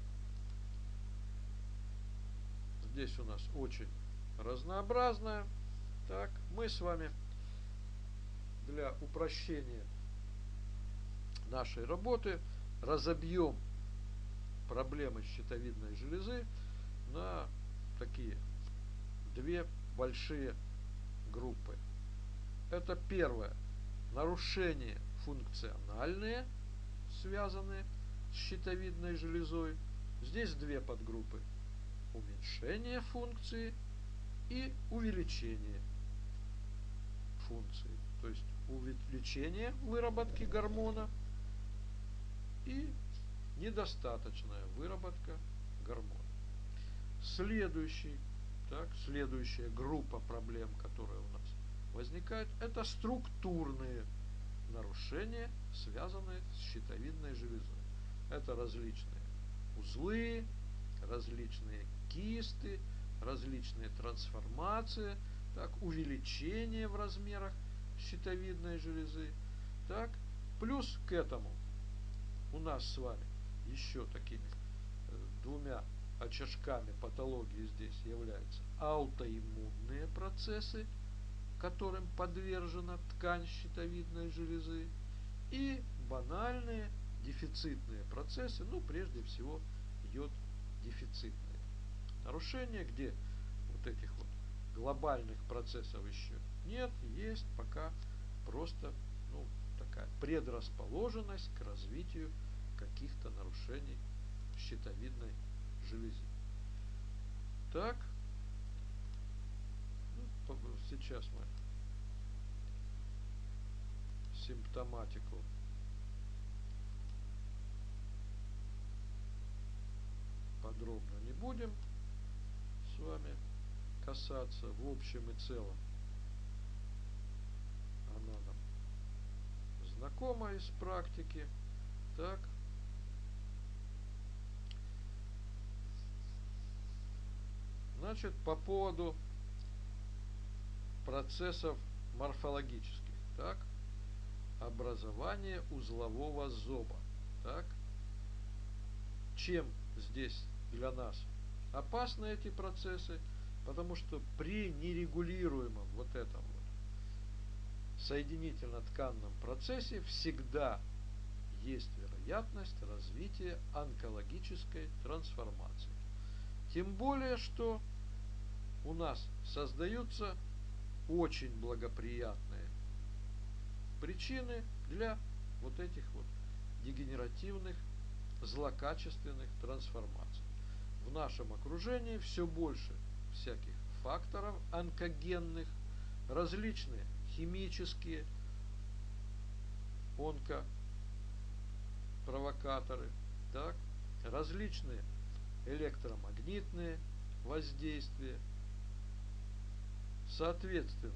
здесь у нас очень разнообразная. Так, мы с вами для упрощения нашей работы разобьем проблемы щитовидной железы на такие две большие группы. Это первое. Нарушение функциональные, связанные с щитовидной железой. Здесь две подгруппы: уменьшение функции и увеличение функции. То есть увеличение выработки гормона и недостаточная выработка гормона. Следующий, так, следующая группа проблем, которые у нас возникают, это структурные нарушения, связанные с щитовидной железой. Это различные узлы, различные кисты, различные трансформации, так, увеличение в размерах щитовидной железы. Так, плюс к этому у нас с вами еще такими двумя очажками патологии здесь являются аутоиммунные процессы, которым подвержена ткань щитовидной железы, и банальные дефицитные процессы, ну, прежде всего, йод-дефицитные нарушения, где вот этих вот глобальных процессов еще нет, есть пока просто, ну, такая предрасположенность к развитию каких-то нарушений в щитовидной железе. Так, ну, сейчас мы симптоматику подробно не будем с вами касаться. В общем и целом она нам знакома из практики. Так, значит, по поводу процессов морфологических. Так, образование узлового зоба. Так, чем здесь для нас опасны эти процессы? Потому что при нерегулируемом вот этом вот соединительно-тканном процессе всегда есть вероятность развития онкологической трансформации. Тем более, что у нас создаются очень благоприятные причины для вот этих вот дегенеративных, злокачественных трансформаций. В нашем окружении все больше всяких факторов онкогенных, различные химические онкопровокаторы, так, различные электромагнитные воздействия. Соответственно,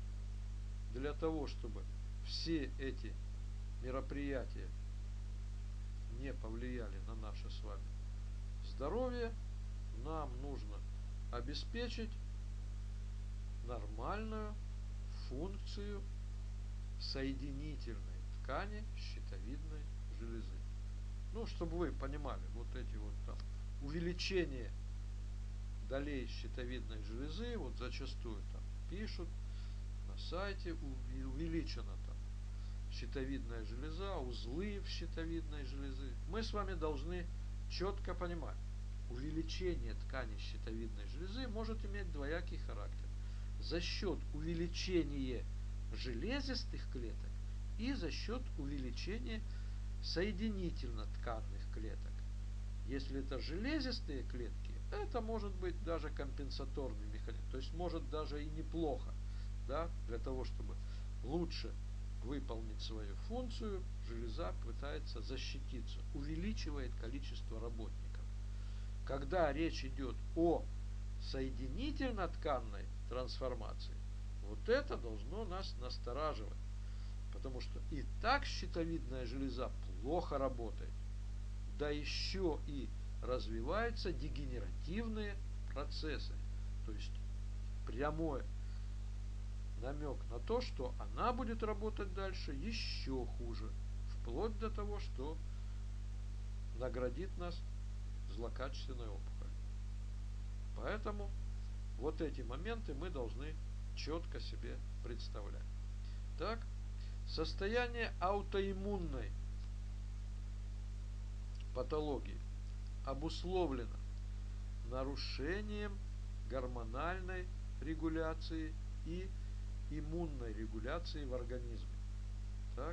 для того, чтобы все эти мероприятия не повлияли на наше с вами здоровье, нам нужно обеспечить нормальную функцию соединительной ткани щитовидной железы. Ну, чтобы вы понимали, вот эти вот там увеличение долей щитовидной железы, вот зачастую там пишут на сайте, увеличена там щитовидная железа, узлы в щитовидной железе. Мы с вами должны четко понимать, увеличение ткани щитовидной железы может иметь двоякий характер. За счет увеличения железистых клеток и за счет увеличения соединительно-тканных клеток. Если это железистые клетки, это может быть даже компенсаторный механизм. То есть может даже и неплохо, да, для того, чтобы лучше выполнить свою функцию, железа пытается защититься, увеличивает количество работников. Когда речь идет о соединительно-тканной трансформации, вот это должно нас настораживать. Потому что и так щитовидная железа плохо работает, да еще и развиваются дегенеративные процессы. То есть прямой намек на то, что она будет работать дальше еще хуже, вплоть до того, что наградит нас злокачественной опухолью. Поэтому вот эти моменты мы должны четко себе представлять. Так, состояние аутоиммунной патологии обусловлено нарушением гормональной регуляции и иммунной регуляции в организме. Так,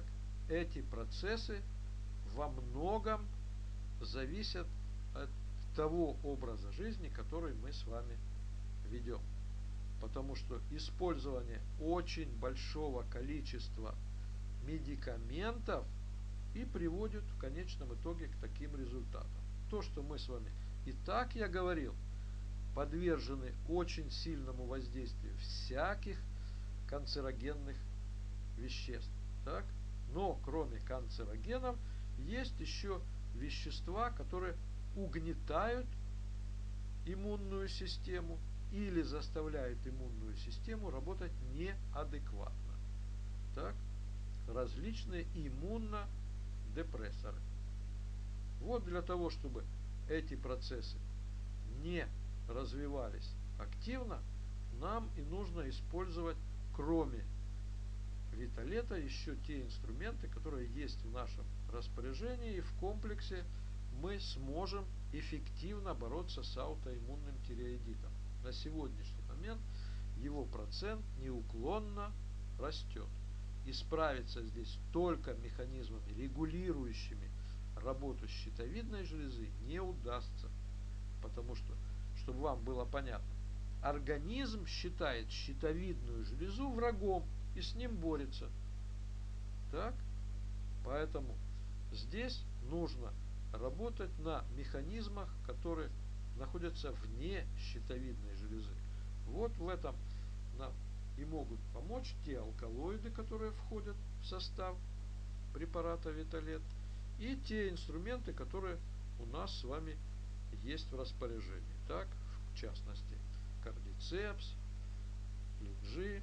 эти процессы во многом зависят от того образа жизни, который мы с вами ведем. Потому что использование очень большого количества медикаментов и приводит в конечном итоге к таким результатам. То, что мы с вами, и так я говорил, подвержены очень сильному воздействию всяких канцерогенных веществ. Так? Но кроме канцерогенов есть еще вещества, которые угнетают иммунную систему или заставляют иммунную систему работать неадекватно. Так? Различные иммунодепрессоры. Вот для того, чтобы эти процессы не развивались активно, нам и нужно использовать, кроме Виталета, еще те инструменты, которые есть в нашем распоряжении, и в комплексе мы сможем эффективно бороться с аутоиммунным тиреоидитом. На сегодняшний момент его процент неуклонно растет. И справиться здесь только механизмами, регулирующими работу щитовидной железы, не удастся. Потому что, чтобы вам было понятно, организм считает щитовидную железу врагом и с ним борется. Так? Поэтому здесь нужно работать на механизмах, которые находятся вне щитовидной железы. Вот в этом нам и могут помочь те алкалоиды, которые входят в состав препарата Виталет, и те инструменты, которые у нас с вами есть в распоряжении. Так, в частности, кардицепс, линжи.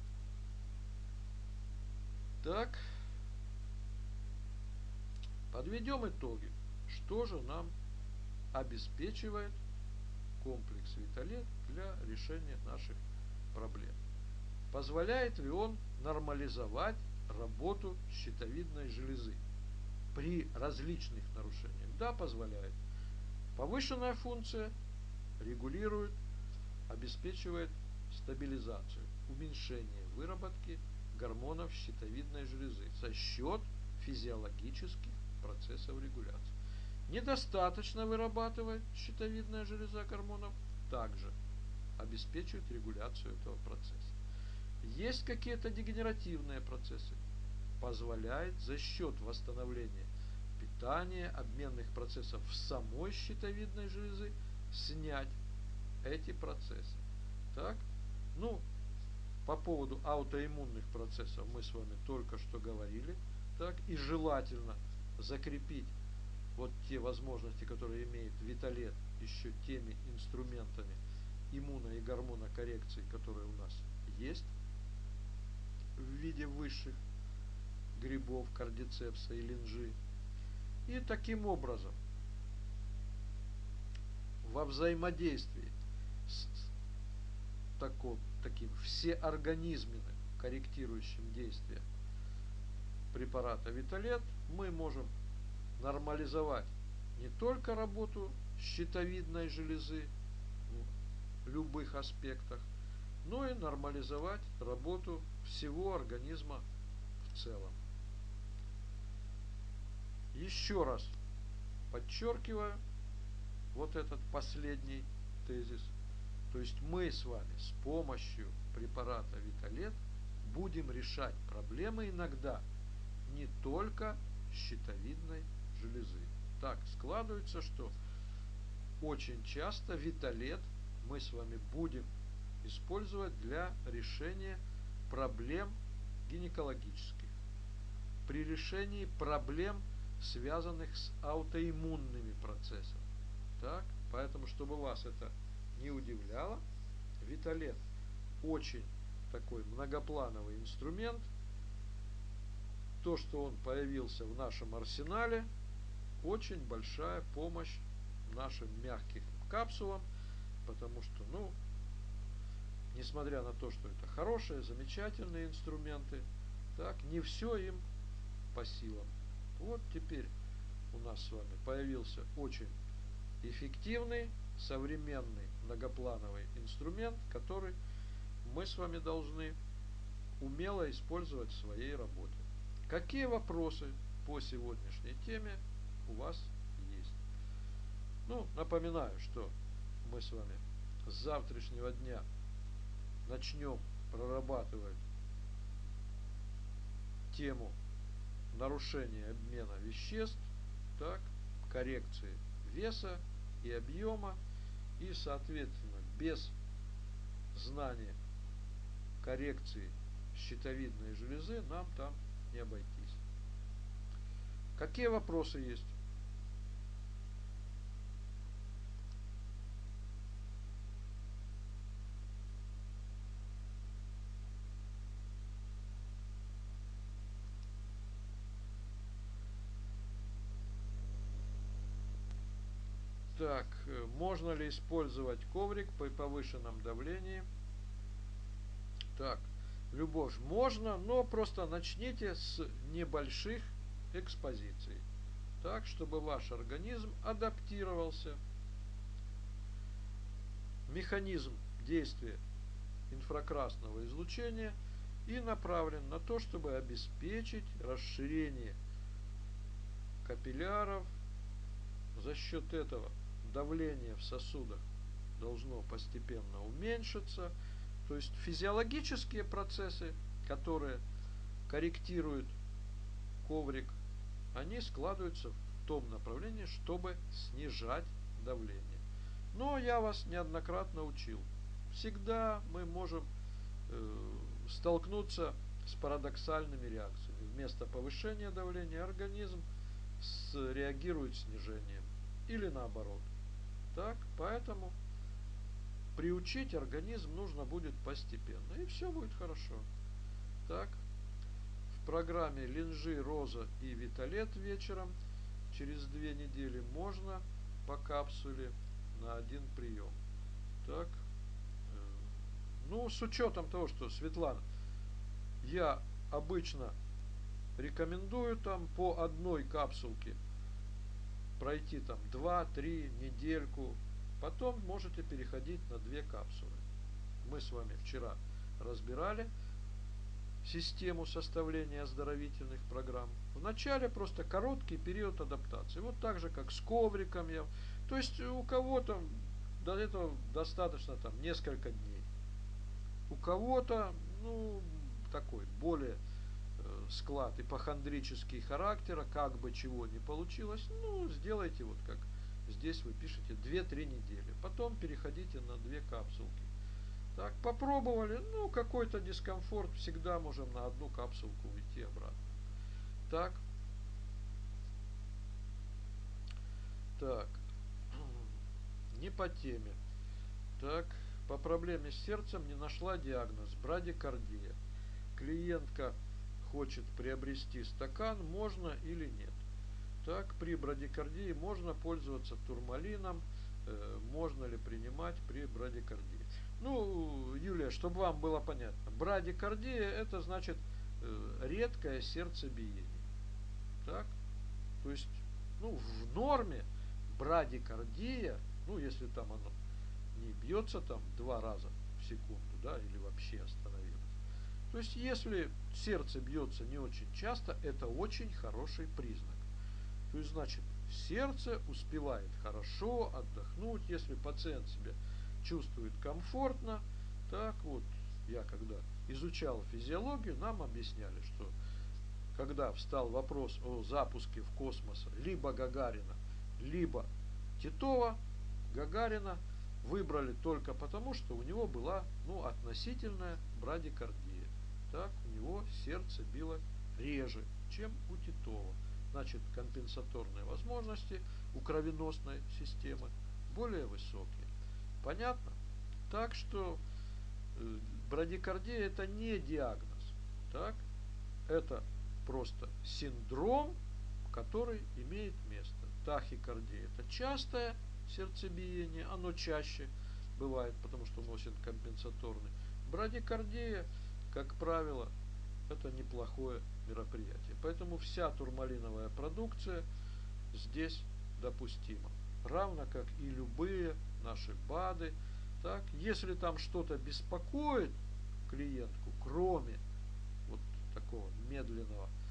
Так, подведем итоги. Что же нам обеспечивает комплекс Виталет для решения наших проблем? Позволяет ли он нормализовать работу щитовидной железы при различных нарушениях? Да, позволяет. Повышенная функция регулирует, обеспечивает стабилизацию, уменьшение выработки гормонов щитовидной железы за счет физиологических процессов регуляции. Недостаточно вырабатывает щитовидная железа гормонов, также обеспечивает регуляцию этого процесса. Есть какие-то дегенеративные процессы, позволяет за счет восстановления питания, обменных процессов в самой щитовидной железе снять эти процессы. Так? Ну, по поводу аутоиммунных процессов мы с вами только что говорили. Так? И желательно закрепить вот те возможности, которые имеет Виталет, еще теми инструментами иммуно- и гормонокоррекции, которые у нас есть в виде высших грибов, кардицепса и линжи. И таким образом, во взаимодействии с таком, таким всеорганизменным корректирующим действием препарата Виталет, мы можем нормализовать не только работу щитовидной железы в любых аспектах, но и нормализовать работу всего организма в целом. Еще раз подчеркиваю вот этот последний тезис. То есть мы с вами с помощью препарата Виталет будем решать проблемы иногда не только щитовидной железы. Так складывается, что очень часто Виталет мы с вами будем использовать для решения проблем гинекологических, при решении проблем, связанных с аутоиммунными процессами. Так? Поэтому, чтобы вас это не удивляло, Виталет очень такой многоплановый инструмент. То, что он появился в нашем арсенале, очень большая помощь нашим мягким капсулам, потому что, ну, несмотря на то, что это хорошие, замечательные инструменты, так, не все им по силам. Вот теперь у нас с вами появился очень эффективный, современный, многоплановый инструмент, который мы с вами должны умело использовать в своей работе. Какие вопросы по сегодняшней теме у вас есть? Ну, напоминаю, что мы с вами с завтрашнего дня начнем прорабатывать тему нарушения обмена веществ, так, коррекции веса и объема, и, соответственно, без знания коррекции щитовидной железы нам там не обойтись. Какие вопросы есть? Так, можно ли использовать коврик при повышенном давлении? Так, Любовь, можно, но просто начните с небольших экспозиций, так, чтобы ваш организм адаптировался. Механизм действия инфракрасного излучения и направлен на то, чтобы обеспечить расширение капилляров. За счет этого давление в сосудах должно постепенно уменьшиться. То есть физиологические процессы, которые корректируют коврик, они складываются в том направлении, чтобы снижать давление. Но я вас неоднократно учил. Всегда мы можем э, столкнуться с парадоксальными реакциями. Вместо повышения давления организм реагирует снижением. Или наоборот. Так, поэтому приучить организм нужно будет постепенно. И все будет хорошо. Так, в программе Линжи, Роза и Виталет вечером через две недели можно по капсуле на один прием. Так, ну, с учетом того, что, Светлана, я обычно рекомендую там по одной капсулке пройти там два-три недельку. Потом можете переходить на две капсулы. Мы с вами вчера разбирали систему составления оздоровительных программ. Вначале просто короткий период адаптации. Вот так же, как с ковриком. Я... То есть у кого-то до этого достаточно там несколько дней. У кого-то, ну, такой более э, склад ипохондрический характера, как бы чего не получилось, ну, сделайте вот как здесь вы пишете две-три недели. Потом переходите на две капсулки. Так, попробовали, ну, какой-то дискомфорт, всегда можем на одну капсулку уйти обратно. Так. Так. Не по теме. Так, по проблеме с сердцем не нашла диагноз. Брадикардия. Клиентка хочет приобрести стакан, можно или нет. Так, при брадикардии можно пользоваться турмалином, э, можно ли принимать при брадикардии. Ну, Юлия, чтобы вам было понятно, брадикардия это значит э, редкое сердцебиение. Так, то есть, ну, в норме брадикардия, ну, если там оно не бьется там два раза в секунду, да, или вообще остановилось. То есть, если сердце бьется не очень часто, это очень хороший признак. То есть, значит, сердце успевает хорошо отдохнуть, если пациент себя чувствует комфортно. Так вот, я когда изучал физиологию, нам объясняли, что когда встал вопрос о запуске в космос либо Гагарина, либо Титова, Гагарина выбрали только потому, что у него была, ну, относительная брадикардия. Так, у него сердце било реже, чем у Титова. Значит, компенсаторные возможности у кровеносной системы более высокие. Понятно? Так что э, брадикардия это не диагноз. Так? Это просто синдром, который имеет место. Тахикардия это частое сердцебиение, оно чаще бывает, потому что носит компенсаторный. Брадикардия, как правило, это неплохое мероприятие. Поэтому вся турмалиновая продукция здесь допустима. Равно как и любые наши БАДы. Так, если там что-то беспокоит клиентку, кроме вот такого медленного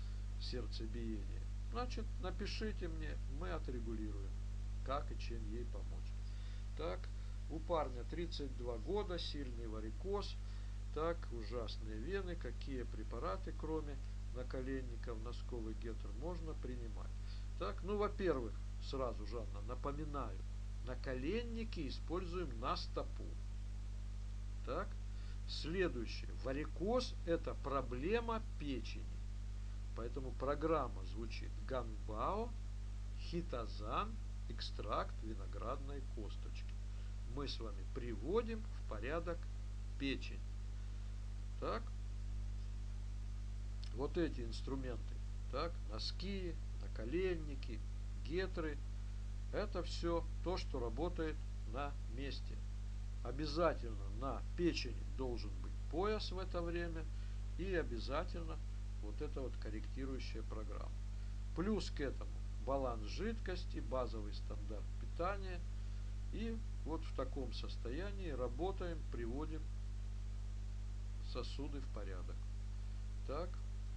сердцебиение, значит, напишите мне, мы отрегулируем, как и чем ей помочь. Так, у парня тридцать два года, сильный варикоз, так, ужасные вены, какие препараты, кроме наколенников, носковый гетер, можно принимать? Так, ну, во-первых, сразу, Жанна, напоминаю, наколенники используем на стопу. Так, следующее, варикоз – это проблема печени, поэтому программа звучит ганбао, хитозан, экстракт виноградной косточки. Мы с вами приводим в порядок печень. Так, вот эти инструменты, так, носки, наколенники, гетры, это все то, что работает на месте. Обязательно на печени должен быть пояс в это время и обязательно вот эта вот корректирующая программа. Плюс к этому баланс жидкости, базовый стандарт питания. И вот в таком состоянии работаем, приводим сосуды в порядок. Так,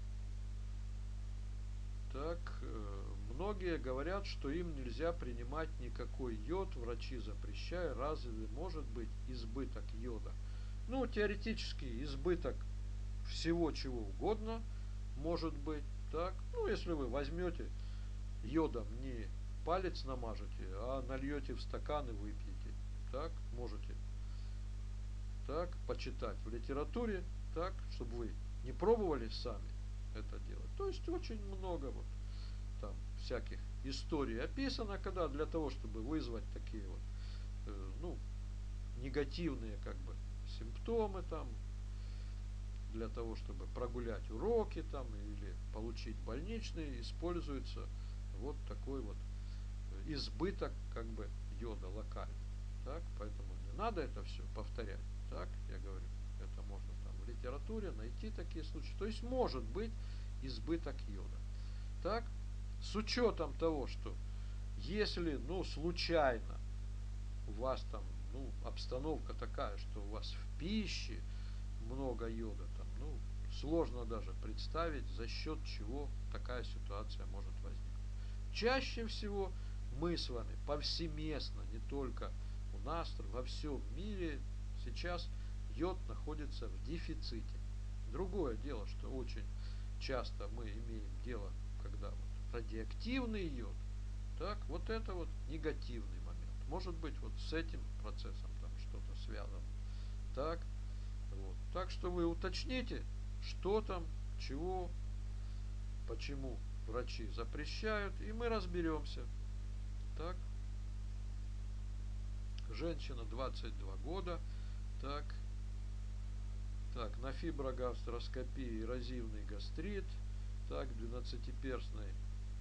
так, многие говорят, что им нельзя принимать никакой йод, врачи запрещают, разве может быть избыток йода? Ну, теоретически избыток всего чего угодно может быть. Так, ну, если вы возьмете йодом не палец намажете, а нальете в стакан и выпьете, так, можете так почитать в литературе, так, чтобы вы не пробовали сами это делать. То есть очень много вот там всяких историй описано, когда для того, чтобы вызвать такие вот, э, ну, негативные как бы симптомы там, для того, чтобы прогулять уроки там или получить больничный, используется вот такой вот избыток как бы йода локальный. Так, поэтому не надо это все повторять. Так, я говорю, это можно там в литературе найти такие случаи. То есть может быть избыток йода. Так, с учетом того, что если, ну, случайно у вас там, ну, обстановка такая, что у вас в пище много йода, там, ну, сложно даже представить, за счет чего такая ситуация может возникнуть. Чаще всего мы с вами повсеместно, не только у нас, во всем мире сейчас йод находится в дефиците. Другое дело, что очень часто мы имеем дело, когда вот радиоактивный йод, так, вот это вот негативный момент. Может быть, вот с этим процессом там что-то связано. Так, вот. Так что вы уточните, что там, чего, почему врачи запрещают, и мы разберемся. Так, женщина двадцать два года, так, так, на фиброгастроскопии эрозивный гастрит, так, двенадцатиперстной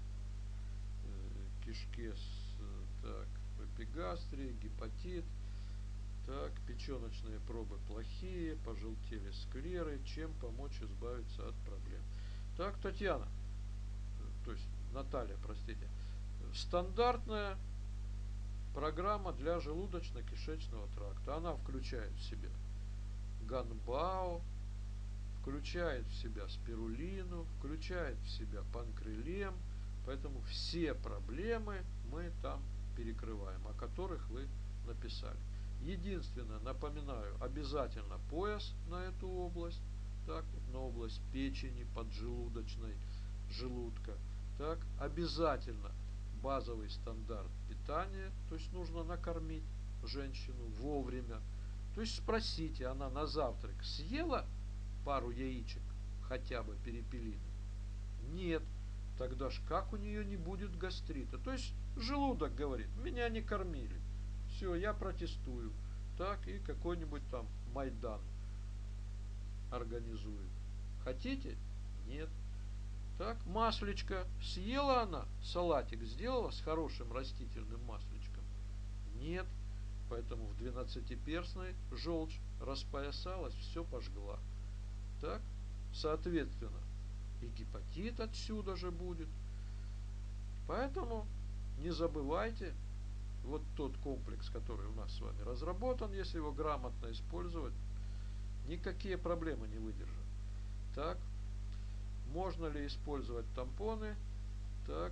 э, кишке с, так, эпигастрии, гепатит, так, печеночные пробы плохие, пожелтели склеры, чем помочь избавиться от проблем. Так, Татьяна, то есть Наталья, простите, стандартная программа для желудочно-кишечного тракта. Она включает в себя ганбао, включает в себя спирулину, включает в себя панкрелем, поэтому все проблемы мы там перекрываем, о которых вы написали. Единственное, напоминаю, обязательно пояс на эту область, так, вот на область печени, поджелудочной, желудка, так, обязательно базовый стандарт питания, то есть нужно накормить женщину вовремя. То есть спросите, она на завтрак съела пару яичек, хотя бы перепелиных? Нет. Тогда ж как у нее не будет гастрита? То есть желудок говорит, меня не кормили. Все, я протестую. Так, и какой-нибудь там Майдан организует. Хотите? Нет. Так, маслечко. Съела она, салатик сделала с хорошим растительным маслечком? Нет. Поэтому в двенадцатиперстной желчь распоясалась, все пожгла. Так, соответственно, и гепатит отсюда же будет. Поэтому не забывайте, вот тот комплекс, который у нас с вами разработан, если его грамотно использовать, никакие проблемы не выдержат. Так, Можно ли использовать тампоны, так,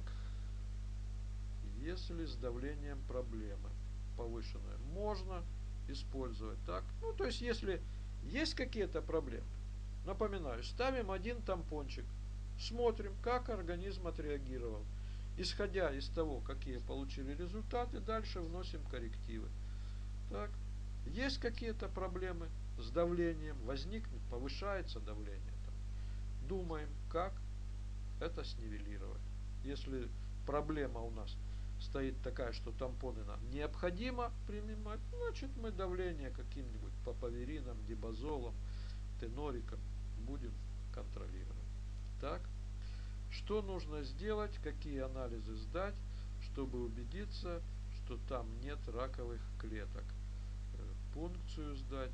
если с давлением проблемы повышенные? Можно использовать, так. Ну, то есть, если есть какие-то проблемы, напоминаю, ставим один тампончик, смотрим, как организм отреагировал. Исходя из того, какие получили результаты, дальше вносим коррективы. Так, есть какие-то проблемы с давлением, возникнет, повышается давление. Там. Думаем, как это снивелировать. Если проблема у нас стоит такая, что тампоны нам необходимо принимать, значит мы давление каким-нибудь папаверином, дибазолом, тенориком будем контролировать. Так, что нужно сделать, какие анализы сдать, чтобы убедиться, что там нет раковых клеток? Пункцию сдать.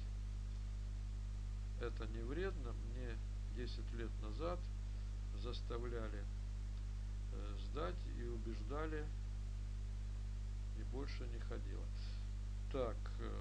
Это не вредно. Мне десять лет назад заставляли сдать и убеждали, и больше не ходила. Так,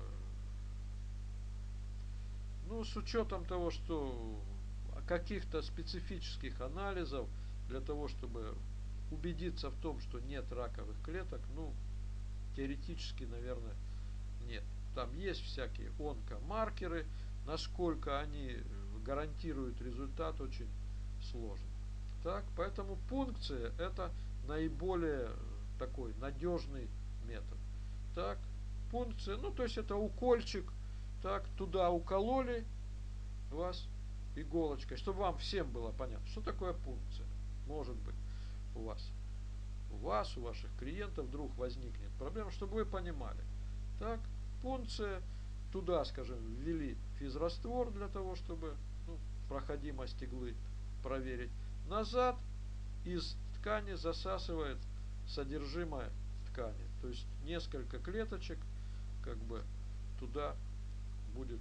ну, с учетом того, что каких-то специфических анализов для того, чтобы убедиться в том, что нет раковых клеток, ну, теоретически, наверное, нет. Там есть всякие онкомаркеры, насколько они гарантируют результат, очень сложно. Так, поэтому пункция это наиболее такой надежный метод. Так, пункция, ну то есть это укольчик, так, туда укололи вас иголочкой, чтобы вам всем было понятно, что такое пункция. Может быть у вас, у вас, у ваших клиентов вдруг возникнет проблема, чтобы вы понимали. Так, пункция, туда, скажем, ввели физраствор для того, чтобы ну, проходимость иглы проверить. Назад из ткани засасывает содержимое ткани. То есть несколько клеточек как бы туда будет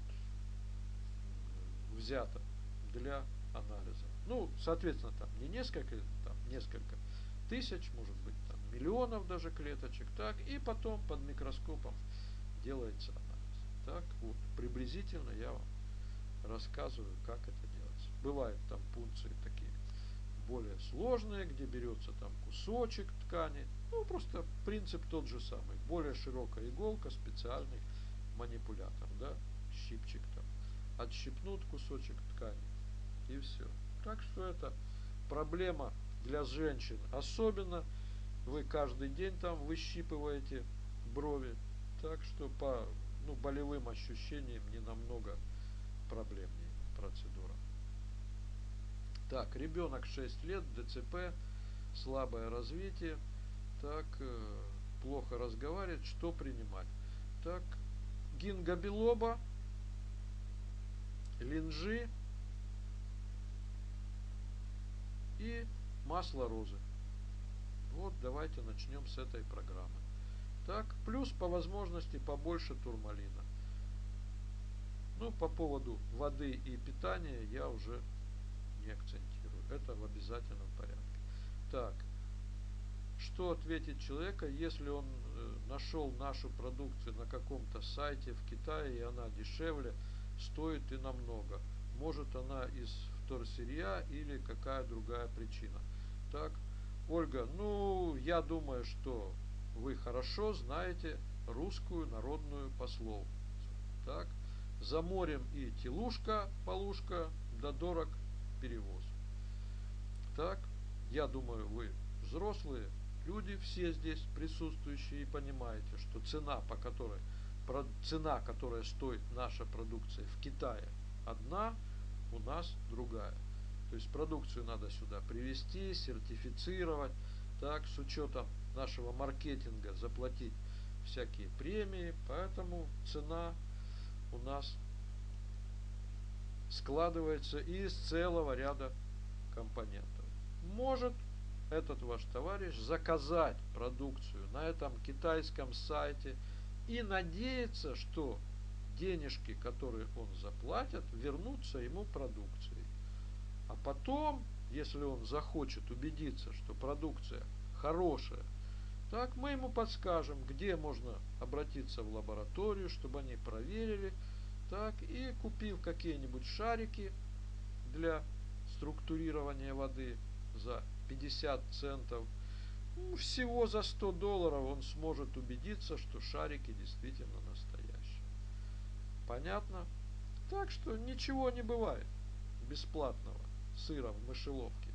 взято для анализа. Ну, соответственно, там не несколько, там несколько тысяч, может быть, там миллионов даже клеточек. Так, и потом под микроскопом делается анализ. Так, вот, приблизительно я вам рассказываю, как это делается. Бывают там пункции такие более сложные, где берется там кусочек ткани. Ну, просто принцип тот же самый. Более широкая иголка, специальный манипулятор, да, щипчик там. Отщипнут кусочек ткани и все. Так что это проблема для женщин. Особенно вы каждый день там выщипываете брови. Так что по ну, болевым ощущениям не намного проблемнее процедура. Так, ребенок шесть лет, ДЦП, слабое развитие, так, э, плохо разговаривает, что принимать? Так, гингобилоба, линжи и масло розы. Вот давайте начнем с этой программы. Так, плюс по возможности побольше турмалина. Ну, по поводу воды и питания я уже не акцентирую. Это в обязательном порядке. Так, что ответить человека, если он э, нашел нашу продукцию на каком-то сайте в Китае, и она дешевле, стоит и намного. Может она из вторсырья или какая другая причина. Так, Ольга, ну, я думаю, что вы хорошо знаете русскую народную пословицу. Так, за морем и телушка, полушка, да дорог перевоз. Так, я думаю, вы взрослые люди, все здесь присутствующие, и понимаете, что цена, по которой, цена, которая стоит наша продукция в Китае, одна, у нас другая. То есть продукцию надо сюда привезти, сертифицировать, так, с учетом нашего маркетинга заплатить всякие премии, поэтому цена у нас складывается из целого ряда компонентов. Может этот ваш товарищ заказать продукцию на этом китайском сайте и надеяться, что денежки, которые он заплатит, вернутся ему продукцией. А потом, если он захочет убедиться, что продукция хорошая, так мы ему подскажем, где можно обратиться в лабораторию, чтобы они проверили, так, и купив какие-нибудь шарики для структурирование воды за пятьдесят центов. Ну, всего за сто долларов он сможет убедиться, что шарики действительно настоящие. Понятно? Так что ничего не бывает бесплатного сыра в мышеловке.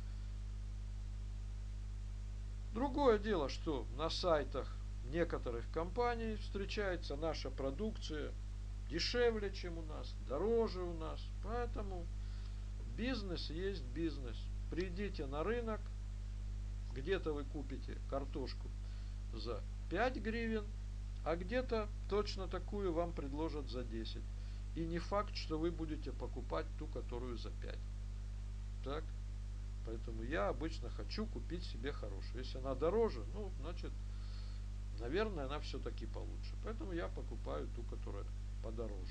Другое дело, что на сайтах некоторых компаний встречается наша продукция дешевле, чем у нас, дороже у нас. Поэтому бизнес есть бизнес. Придите на рынок, где-то вы купите картошку за пять гривен, а где-то точно такую вам предложат за десять. И не факт, что вы будете покупать ту, которую за пять. Так? Поэтому я обычно хочу купить себе хорошую. Если она дороже, ну, значит, наверное, она все-таки получше. Поэтому я покупаю ту, которая подороже.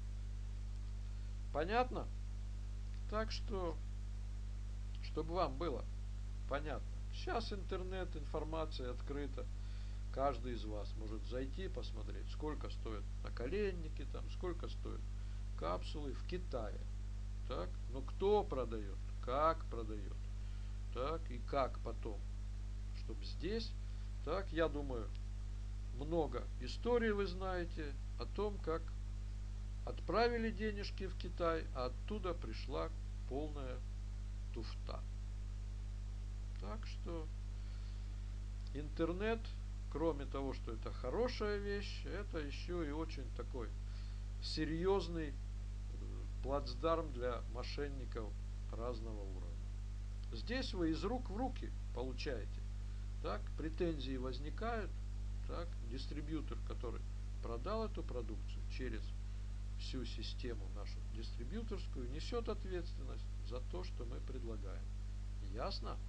Понятно? Так что, чтобы вам было понятно. Сейчас интернет, информация открыта. Каждый из вас может зайти, посмотреть, сколько стоят наколенники, там, сколько стоят капсулы в Китае. Так? Но кто продает? Как продает? Так? И как потом? Чтобы здесь, так, я думаю, много историй вы знаете о том, как отправили денежки в Китай, а оттуда пришла полная туфта. Так что интернет, кроме того, что это хорошая вещь, это еще и очень такой серьезный плацдарм для мошенников разного уровня. Здесь вы из рук в руки получаете. Так, претензии возникают. Так, дистрибьютор, который продал эту продукцию через всю систему нашу дистрибьюторскую, несет ответственность за то, что мы предлагаем. Ясно?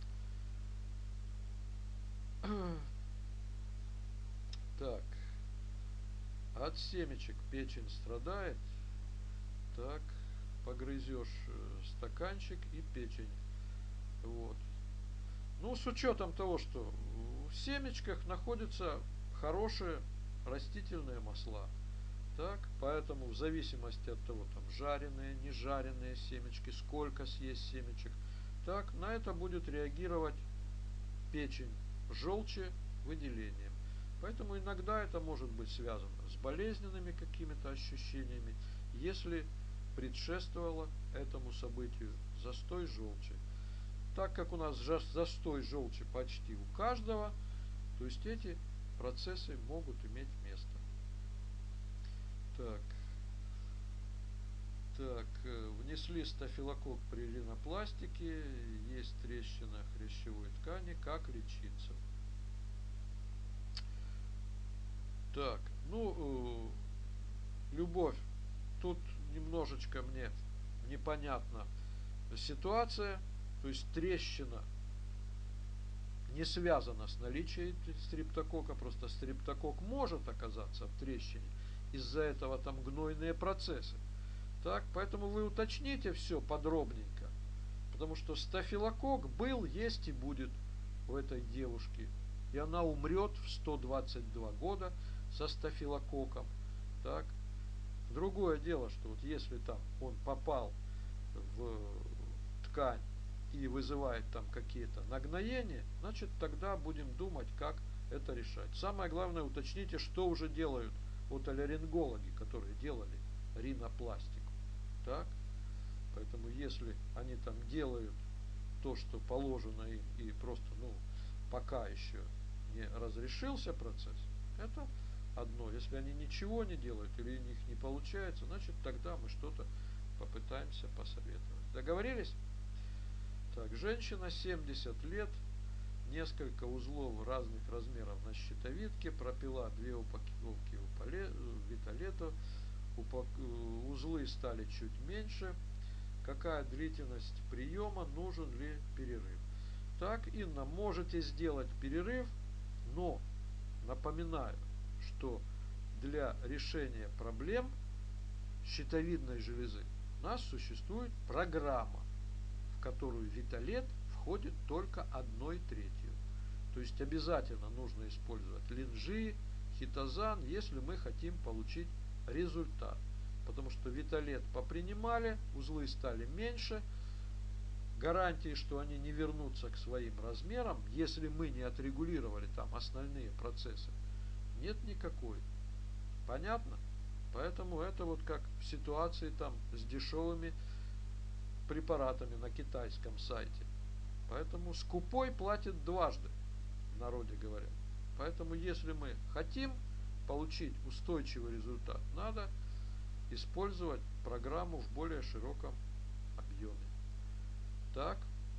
Так. От семечек печень страдает. Так. Погрызешь стаканчик и печень. Вот. Ну, с учетом того, что в семечках находятся хорошие растительные масла. Так, поэтому в зависимости от того, там жареные, не жареные семечки, сколько съесть семечек, так, на это будет реагировать печень желчи выделением. Поэтому иногда это может быть связано с болезненными какими-то ощущениями, если предшествовало этому событию застой желчи. Так как у нас застой желчи почти у каждого, то есть эти процессы могут иметь место. Так. Так, внесли стафилококк при ринопластике, есть трещина хрящевой ткани, как лечиться? Так, ну, э, Любовь, тут немножечко мне непонятна ситуация, то есть трещина не связана с наличием стрептокока, просто стрептокок может оказаться в трещине, из-за этого там гнойные процессы. Так, поэтому вы уточните все подробненько, потому что стафилококк был, есть и будет у этой девушки, и она умрет в сто двадцать два года со стафилококком. Так, другое дело, что вот если там он попал в ткань и вызывает там какие-то нагноения, значит тогда будем думать, как это решать. Самое главное, уточните, что уже делают отоларингологи, которые делали ринопластику. Так? Поэтому если они там делают то, что положено им, и просто, ну, пока еще не разрешился процесс, это одно. Если они ничего не делают или у них не получается, значит тогда мы что-то попытаемся посоветовать. Договорились? Так, женщина семьдесят лет, несколько узлов разных размеров на щитовидке, пропила две упаковки Виталета, узлы стали чуть меньше. Какая длительность приема, нужен ли перерыв? Так, Инна, можете сделать перерыв, но напоминаю, что для решения проблем щитовидной железы у нас существует программа, в которую Виталет входит только одной третью. То есть обязательно нужно использовать линжи, хитозан, если мы хотим получить результат. Потому что Виталет попринимали, узлы стали меньше, гарантии, что они не вернутся к своим размерам, если мы не отрегулировали там основные процессы, нет никакой. Понятно? Поэтому это вот как в ситуации там с дешевыми препаратами на китайском сайте. Поэтому скупой платит дважды, в народе говорят. Поэтому если мы хотим получить устойчивый результат, надо использовать программу в более широком объеме. Так.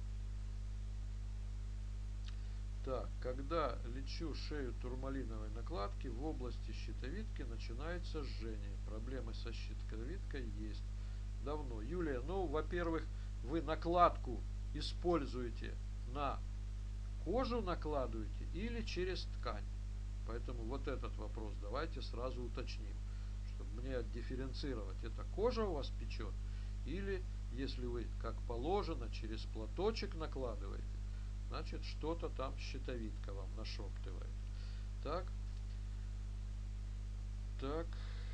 Так, когда лечу шею турмалиновой накладки, в области щитовидки начинается жжение. Проблемы со щитовидкой есть давно. Юлия, ну, во-первых, вы накладку используете на кожу накладываете или через ткань. Поэтому вот этот вопрос давайте сразу уточним, чтобы мне дифференцировать, это кожа у вас печет или если вы как положено через платочек накладываете, значит что-то там щитовидка вам нашептывает. Так, так,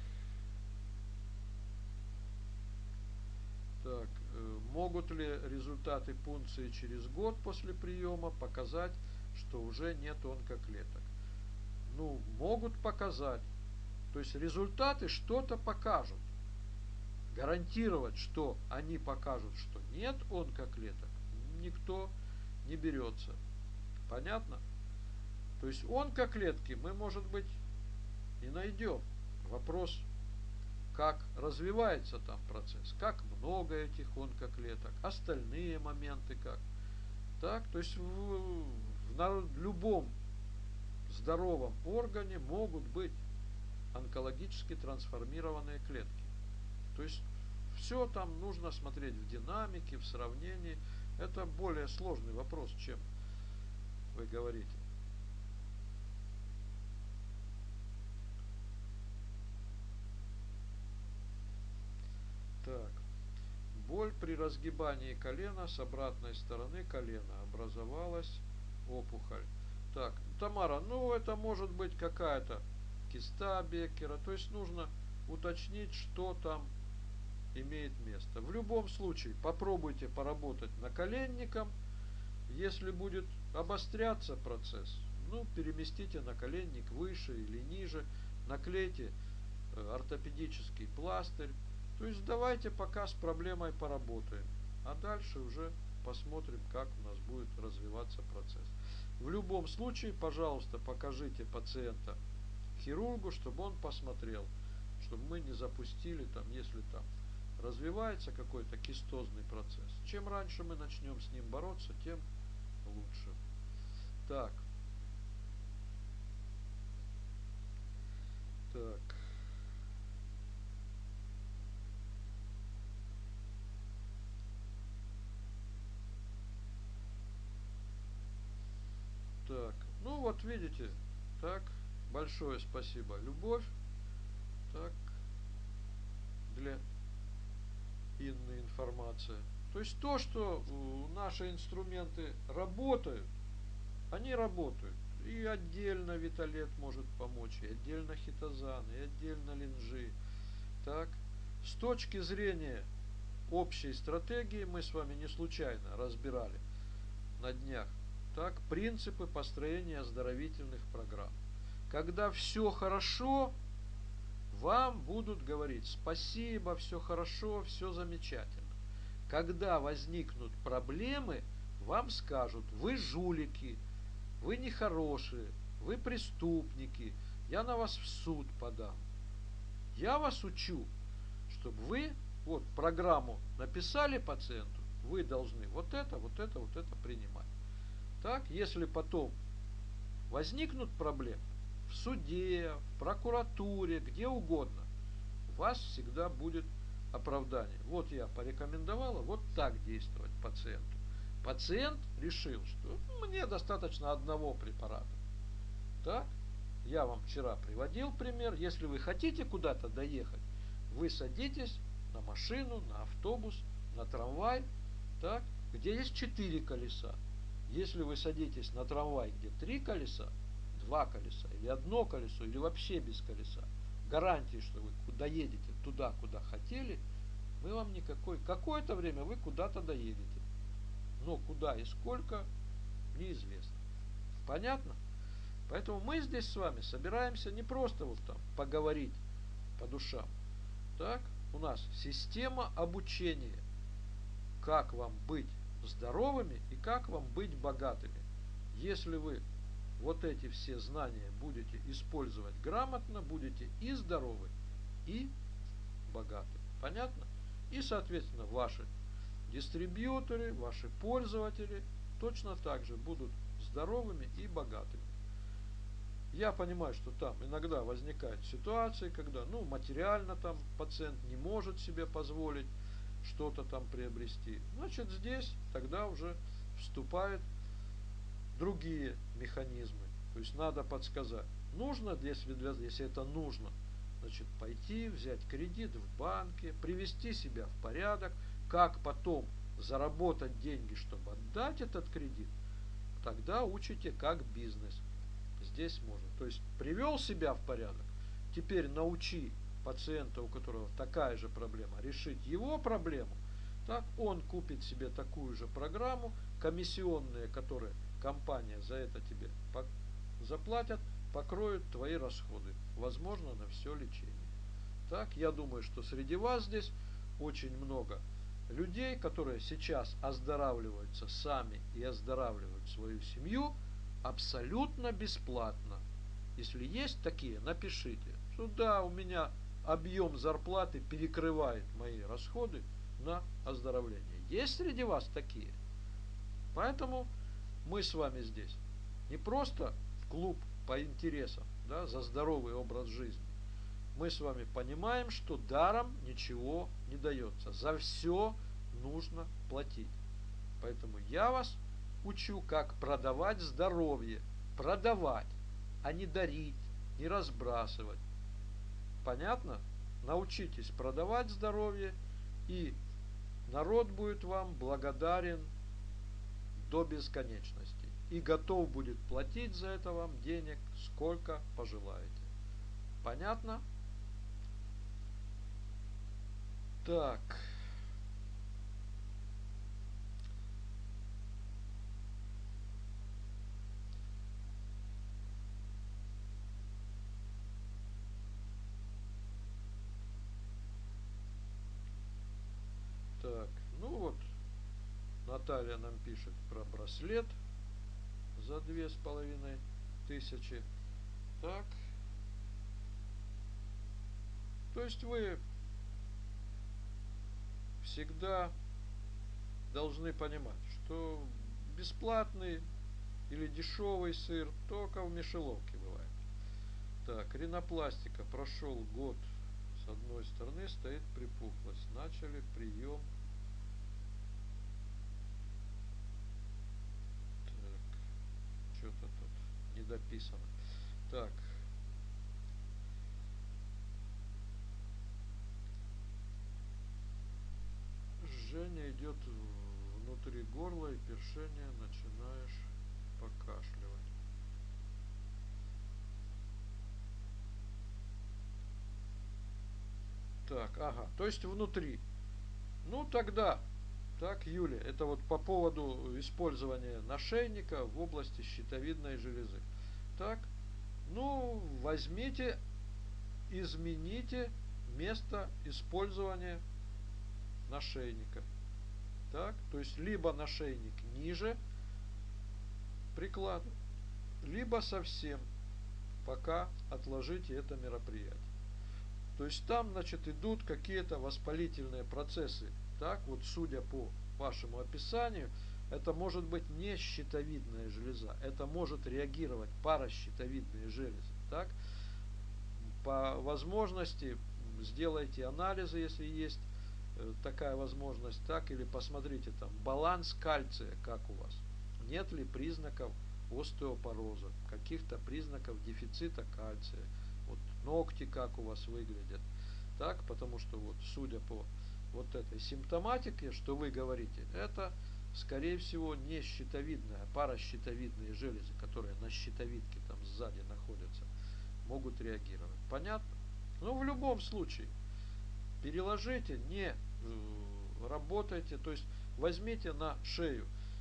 так, э, могут ли результаты пункции через год после приема показать, что уже нет онкоклеток? Ну, могут показать. То есть результаты что-то покажут. Гарантировать, что они покажут, что нет онкоклеток, никто не берется. Понятно? То есть онкоклетки мы, может быть, и найдем. Вопрос, как развивается там процесс, как много этих онкоклеток, остальные моменты как. Так, то есть в, в любом здоровом органе могут быть онкологически трансформированные клетки. То есть все там нужно смотреть в динамике, в сравнении. Это более сложный вопрос, чем вы говорите. Так. Боль при разгибании колена с обратной стороны колена. Образовалась опухоль. Так, Тамара, ну это может быть какая-то киста Беккера. То есть нужно уточнить, что там имеет место. В любом случае попробуйте поработать наколенником. Если будет обостряться процесс, ну переместите наколенник выше или ниже, наклейте ортопедический пластырь. То есть давайте пока с проблемой поработаем, а дальше уже посмотрим, как у нас будет развиваться процесс. В любом случае, пожалуйста, покажите пациента хирургу, чтобы он посмотрел, чтобы мы не запустили там, если там развивается какой-то кистозный процесс. Чем раньше мы начнем с ним бороться, тем лучше. Так. Так. Так. Ну вот видите. Так. Большое спасибо. Любовь. Так. Для Инны информация. То есть то, что наши инструменты работают, они работают. И отдельно Виталет может помочь, и отдельно хитозан, и отдельно линжи. Так. С точки зрения общей стратегии мы с вами не случайно разбирали на днях. Так, принципы построения оздоровительных программ. Когда все хорошо, вам будут говорить спасибо, все хорошо, все замечательно. Когда возникнут проблемы, вам скажут, вы жулики, вы нехорошие, вы преступники, я на вас в суд подам. Я вас учу, чтобы вы вот программу написали пациенту, вы должны вот это, вот это, вот это принимать. Так, если потом возникнут проблемы в суде, в прокуратуре, где угодно, у вас всегда будет оправдание. Вот я порекомендовала вот так действовать пациенту. Пациент решил, что мне достаточно одного препарата. Так, я вам вчера приводил пример. Если вы хотите куда-то доехать, вы садитесь на машину, на автобус, на трамвай, так, где есть четыре колеса. Если вы садитесь на трамвай, где три колеса, два колеса, или одно колесо, или вообще без колеса, гарантии, что вы доедете туда, куда хотели, мы вам никакой. Какое-то время вы куда-то доедете. но куда и сколько неизвестно. Понятно? Поэтому мы здесь с вами собираемся не просто вот там поговорить по душам. Так, у нас система обучения, как вам быть здоровыми и как вам быть богатыми. Если вы вот эти все знания будете использовать грамотно, будете и здоровы, и богаты. Понятно? И, соответственно, ваши дистрибьюторы, ваши пользователи точно так же будут здоровыми и богатыми. Я понимаю, что там иногда возникают ситуации, когда, ну, материально там пациент не может себе позволить что-то там приобрести. Значит, здесь тогда уже вступают другие механизмы. То есть надо подсказать. Нужно, если, для, если это нужно, значит, пойти, взять кредит в банке, привести себя в порядок, как потом заработать деньги, чтобы отдать этот кредит, тогда учите как бизнес. Здесь можно. То есть привел себя в порядок, теперь научи пациента, у которого такая же проблема, решить его проблему, так он купит себе такую же программу, комиссионные, которые компания за это тебе заплатят, покроют твои расходы, возможно, на все лечение. Так, я думаю, что среди вас здесь очень много людей, которые сейчас оздоравливаются сами и оздоравливают свою семью абсолютно бесплатно. Если есть такие, напишите, что да, у меня объем зарплаты перекрывает мои расходы на оздоровление. Есть среди вас такие? Поэтому мы с вами здесь не просто клуб по интересам, да, за здоровый образ жизни. Мы с вами понимаем, что даром ничего не дается. За все нужно платить. Поэтому я вас учу, как продавать здоровье. Продавать, а не дарить, не разбрасывать. Понятно? Научитесь продавать здоровье, и народ будет вам благодарен до бесконечности. И готов будет платить за это вам денег, сколько пожелаете. Понятно? Так. Так, ну вот, Наталья нам пишет про браслет за две с половиной тысячи. Так. То есть вы всегда должны понимать, что бесплатный или дешевый сыр только в мишеловке бывает. Так, ринопластика. Прошел год. С одной стороны стоит припухлость. Начали прием. Так, что-то тут не дописано. Так. Жжение идет внутри горла и першение, начинаешь покашливать. Так, ага, то есть внутри. Ну тогда, так, Юля, это вот по поводу использования нашейника в области щитовидной железы. Так, ну, возьмите, измените место использования нашейника. Так, то есть либо нашейник ниже приклада, либо совсем, пока отложите это мероприятие. То есть там, значит, идут какие-то воспалительные процессы. Так, вот судя по вашему описанию, это может быть не щитовидная железа, это может реагировать паращитовидные железы. Так, по возможности сделайте анализы, если есть такая возможность, так, или посмотрите там баланс кальция, как у вас, нет ли признаков остеопороза, каких-то признаков дефицита кальция, вот ногти как у вас выглядят, так, потому что вот судя по вот этой симптоматике, что вы говорите, это скорее всего не щитовидная, а паращитовидные железы, которые на щитовидке там сзади находятся, могут реагировать. Понятно? Но в любом случае переложите, не э, работайте, то есть возьмите на шею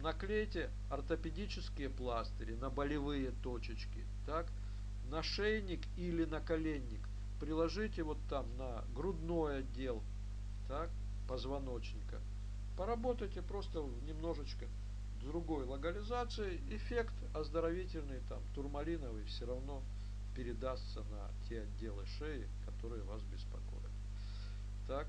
наклейте ортопедические пластыри на болевые точечки, так, на шейник или на коленник, приложите вот там на грудной отдел, так, позвоночника, поработайте просто немножечко другой локализацией, эффект оздоровительный, там, турмалиновый, все равно передастся на те отделы шеи, которые вас беспокоят. Так.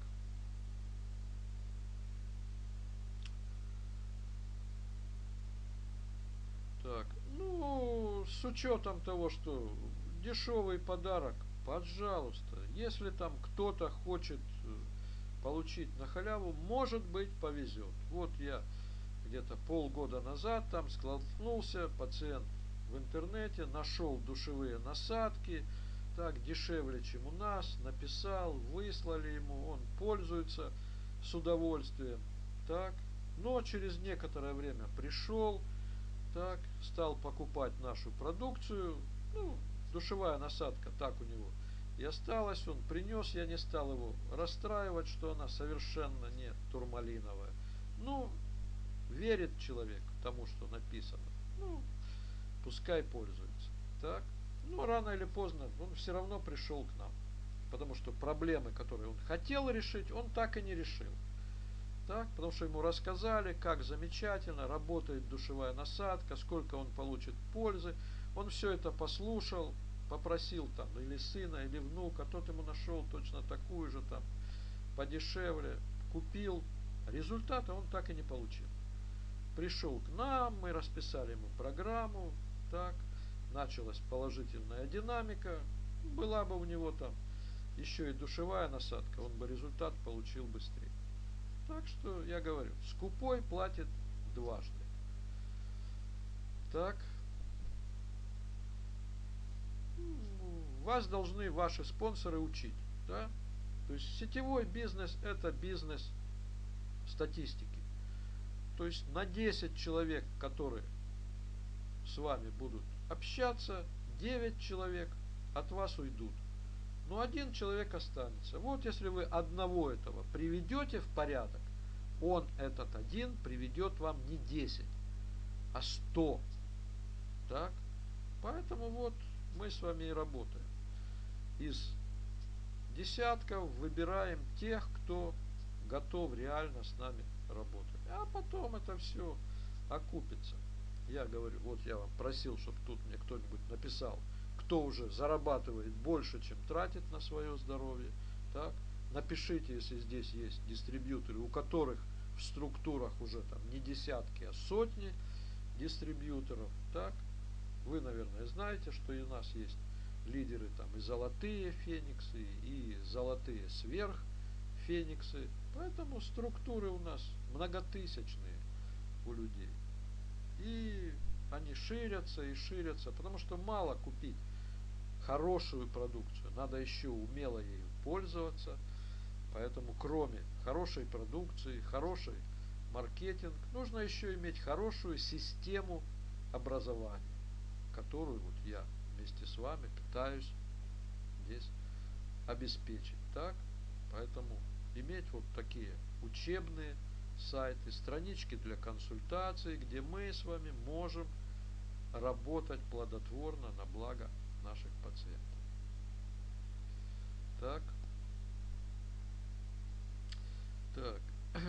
Так, ну, с учетом того, что дешевый подарок, пожалуйста, если там кто-то хочет получить на халяву, может быть, повезет. Вот я где-то полгода назад там столкнулся, пациент в интернете нашел душевые насадки, так дешевле, чем у нас, написал, выслали ему, он пользуется с удовольствием, так, но через некоторое время пришел, так, стал покупать нашу продукцию, ну, душевая насадка, так у него и осталась, он принес, я не стал его расстраивать, что она совершенно не турмалиновая. Ну, верит человек тому, что написано, ну, пускай пользуется. Так, ну, рано или поздно он все равно пришел к нам, потому что проблемы, которые он хотел решить, он так и не решил. Так, потому что ему рассказали, как замечательно работает душевая насадка, сколько он получит пользы. Он все это послушал, попросил там или сына, или внука, тот ему нашел точно такую же там подешевле, купил. Результата он так и не получил. Пришел к нам, мы расписали ему программу, так, началась положительная динамика, была бы у него там еще и душевая насадка, он бы результат получил быстрее. Так что я говорю, скупой платит дважды. Так. Вас должны ваши спонсоры учить. Да? То есть сетевой бизнес это бизнес статистики. То есть на десять человек, которые с вами будут общаться, девять человек от вас уйдут. Но один человек останется. Вот если вы одного этого приведете в порядок, он этот один приведет вам не десять, а сто. Так? Поэтому вот мы с вами и работаем. Из десятков выбираем тех, кто готов реально с нами работать. А потом это все окупится. Я говорю, вот я вам просил, чтобы тут мне кто-нибудь написал, кто уже зарабатывает больше, чем тратит на свое здоровье. Так? Напишите, если здесь есть дистрибьюторы, у которых в структурах уже там не десятки, а сотни дистрибьюторов. Так? Вы, наверное, знаете, что и у нас есть лидеры там и золотые фениксы, и золотые сверхфениксы. Поэтому структуры у нас многотысячные у людей. И они ширятся и ширятся, потому что мало купить хорошую продукцию, надо еще умело ею пользоваться. Поэтому кроме хорошей продукции, хороший маркетинг, нужно еще иметь хорошую систему образования, которую вот я вместе с вами пытаюсь здесь обеспечить. Так? Поэтому иметь вот такие учебные сайты, странички для консультаций, где мы с вами можем работать плодотворно на благо наших пациентов. Так. Так.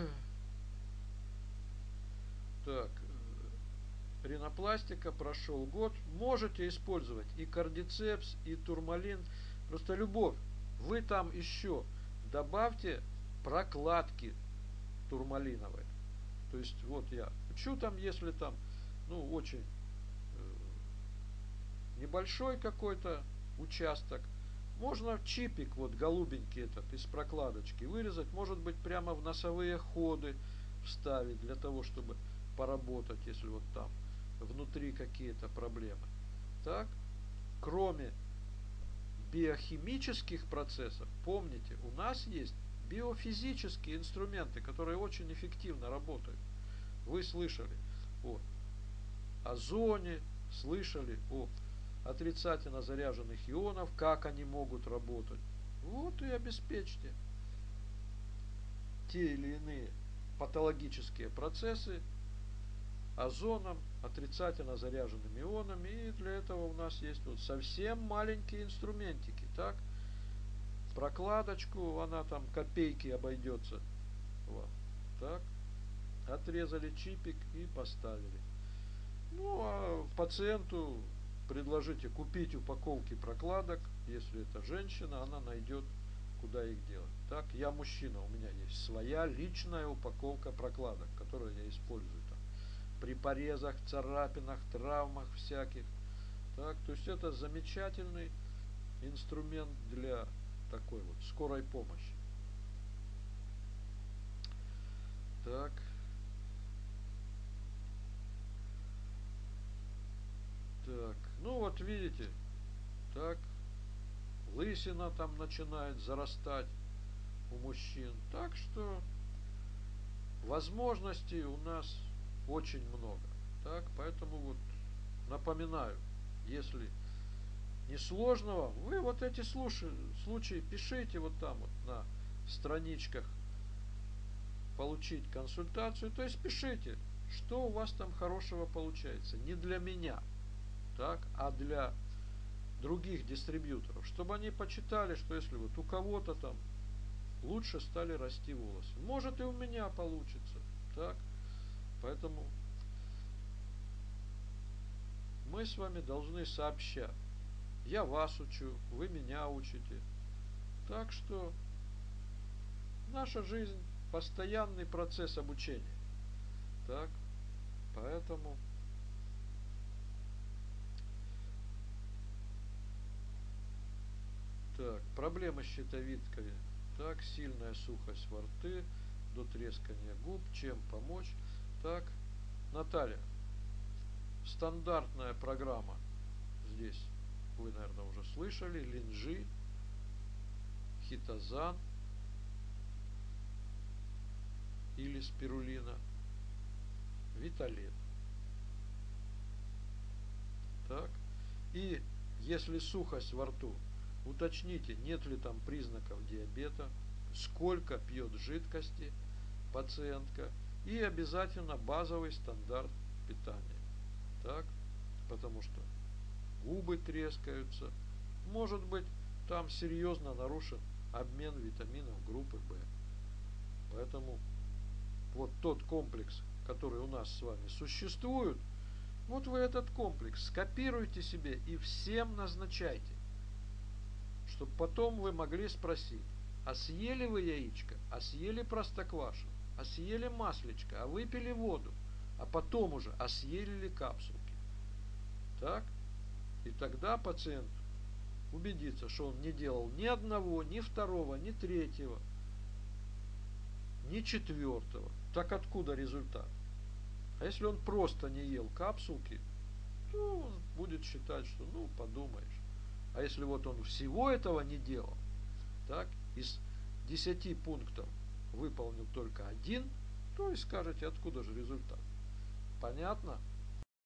Так. Ринопластика, прошел год. Можете использовать и кардицепс, и турмалин. Просто любовь. Вы там еще добавьте прокладки турмалиновые. То есть вот я учу там, если там, ну, очень э, небольшой какой-то участок, можно чипик вот голубенький этот из прокладочки вырезать, может быть прямо в носовые ходы вставить для того, чтобы поработать, если вот там внутри какие-то проблемы. Так, кроме биохимических процессов, помните, у нас есть биофизические инструменты, которые очень эффективно работают. Вы слышали о озоне, слышали о отрицательно заряженных ионов, как они могут работать. Вот и обеспечьте те или иные патологические процессы озоном, отрицательно заряженными ионами. И для этого у нас есть вот совсем маленькие инструментики. Так, прокладочку, она там копейки обойдется вам. Так, отрезали чипик и поставили. Ну, а пациенту предложите купить упаковки прокладок. Если это женщина, она найдет, куда их делать. Так, я мужчина, у меня есть своя личная упаковка прокладок, которую я использую там при порезах, царапинах, травмах всяких. Так, то есть это замечательный инструмент для такой вот скорой помощи. Так. Так, ну вот видите, так, лысина там начинает зарастать у мужчин. Так что возможностей у нас очень много. Так, поэтому вот напоминаю, если не сложного, вы вот эти случаи пишите вот там вот на страничках получить консультацию. То есть пишите, что у вас там хорошего получается. Не для меня, так, а для других дистрибьюторов, чтобы они почитали, что если вот у кого-то там лучше стали расти волосы, может и у меня получится, так, поэтому мы с вами должны сообща, я вас учу, вы меня учите, так что наша жизнь постоянный процесс обучения, так, поэтому так, проблемы с щитовидкой, так, сильная сухость во рты, до трескания губ, чем помочь, так, Наталья, стандартная программа здесь, вы, наверное, уже слышали, линжи, хитозан или спирулина, виталет. Так, и если сухость во рту, уточните, нет ли там признаков диабета, сколько пьет жидкости пациентка и обязательно базовый стандарт питания. Так, потому что губы трескаются, может быть там серьезно нарушен обмен витаминов группы В. Поэтому вот тот комплекс, который у нас с вами существует, вот вы этот комплекс скопируйте себе и всем назначайте, чтобы потом вы могли спросить, а съели вы яичко, а съели простоквашу, а съели маслечко, а выпили воду, а потом уже, а съели ли капсулки. Так? И тогда пациент убедится, что он не делал ни одного, ни второго, ни третьего, ни четвертого. Так откуда результат? А если он просто не ел капсулки, то он будет считать, что ну подумаешь. А если вот он всего этого не делал, так, из десяти пунктов выполнил только один, то и скажете, откуда же результат. Понятно?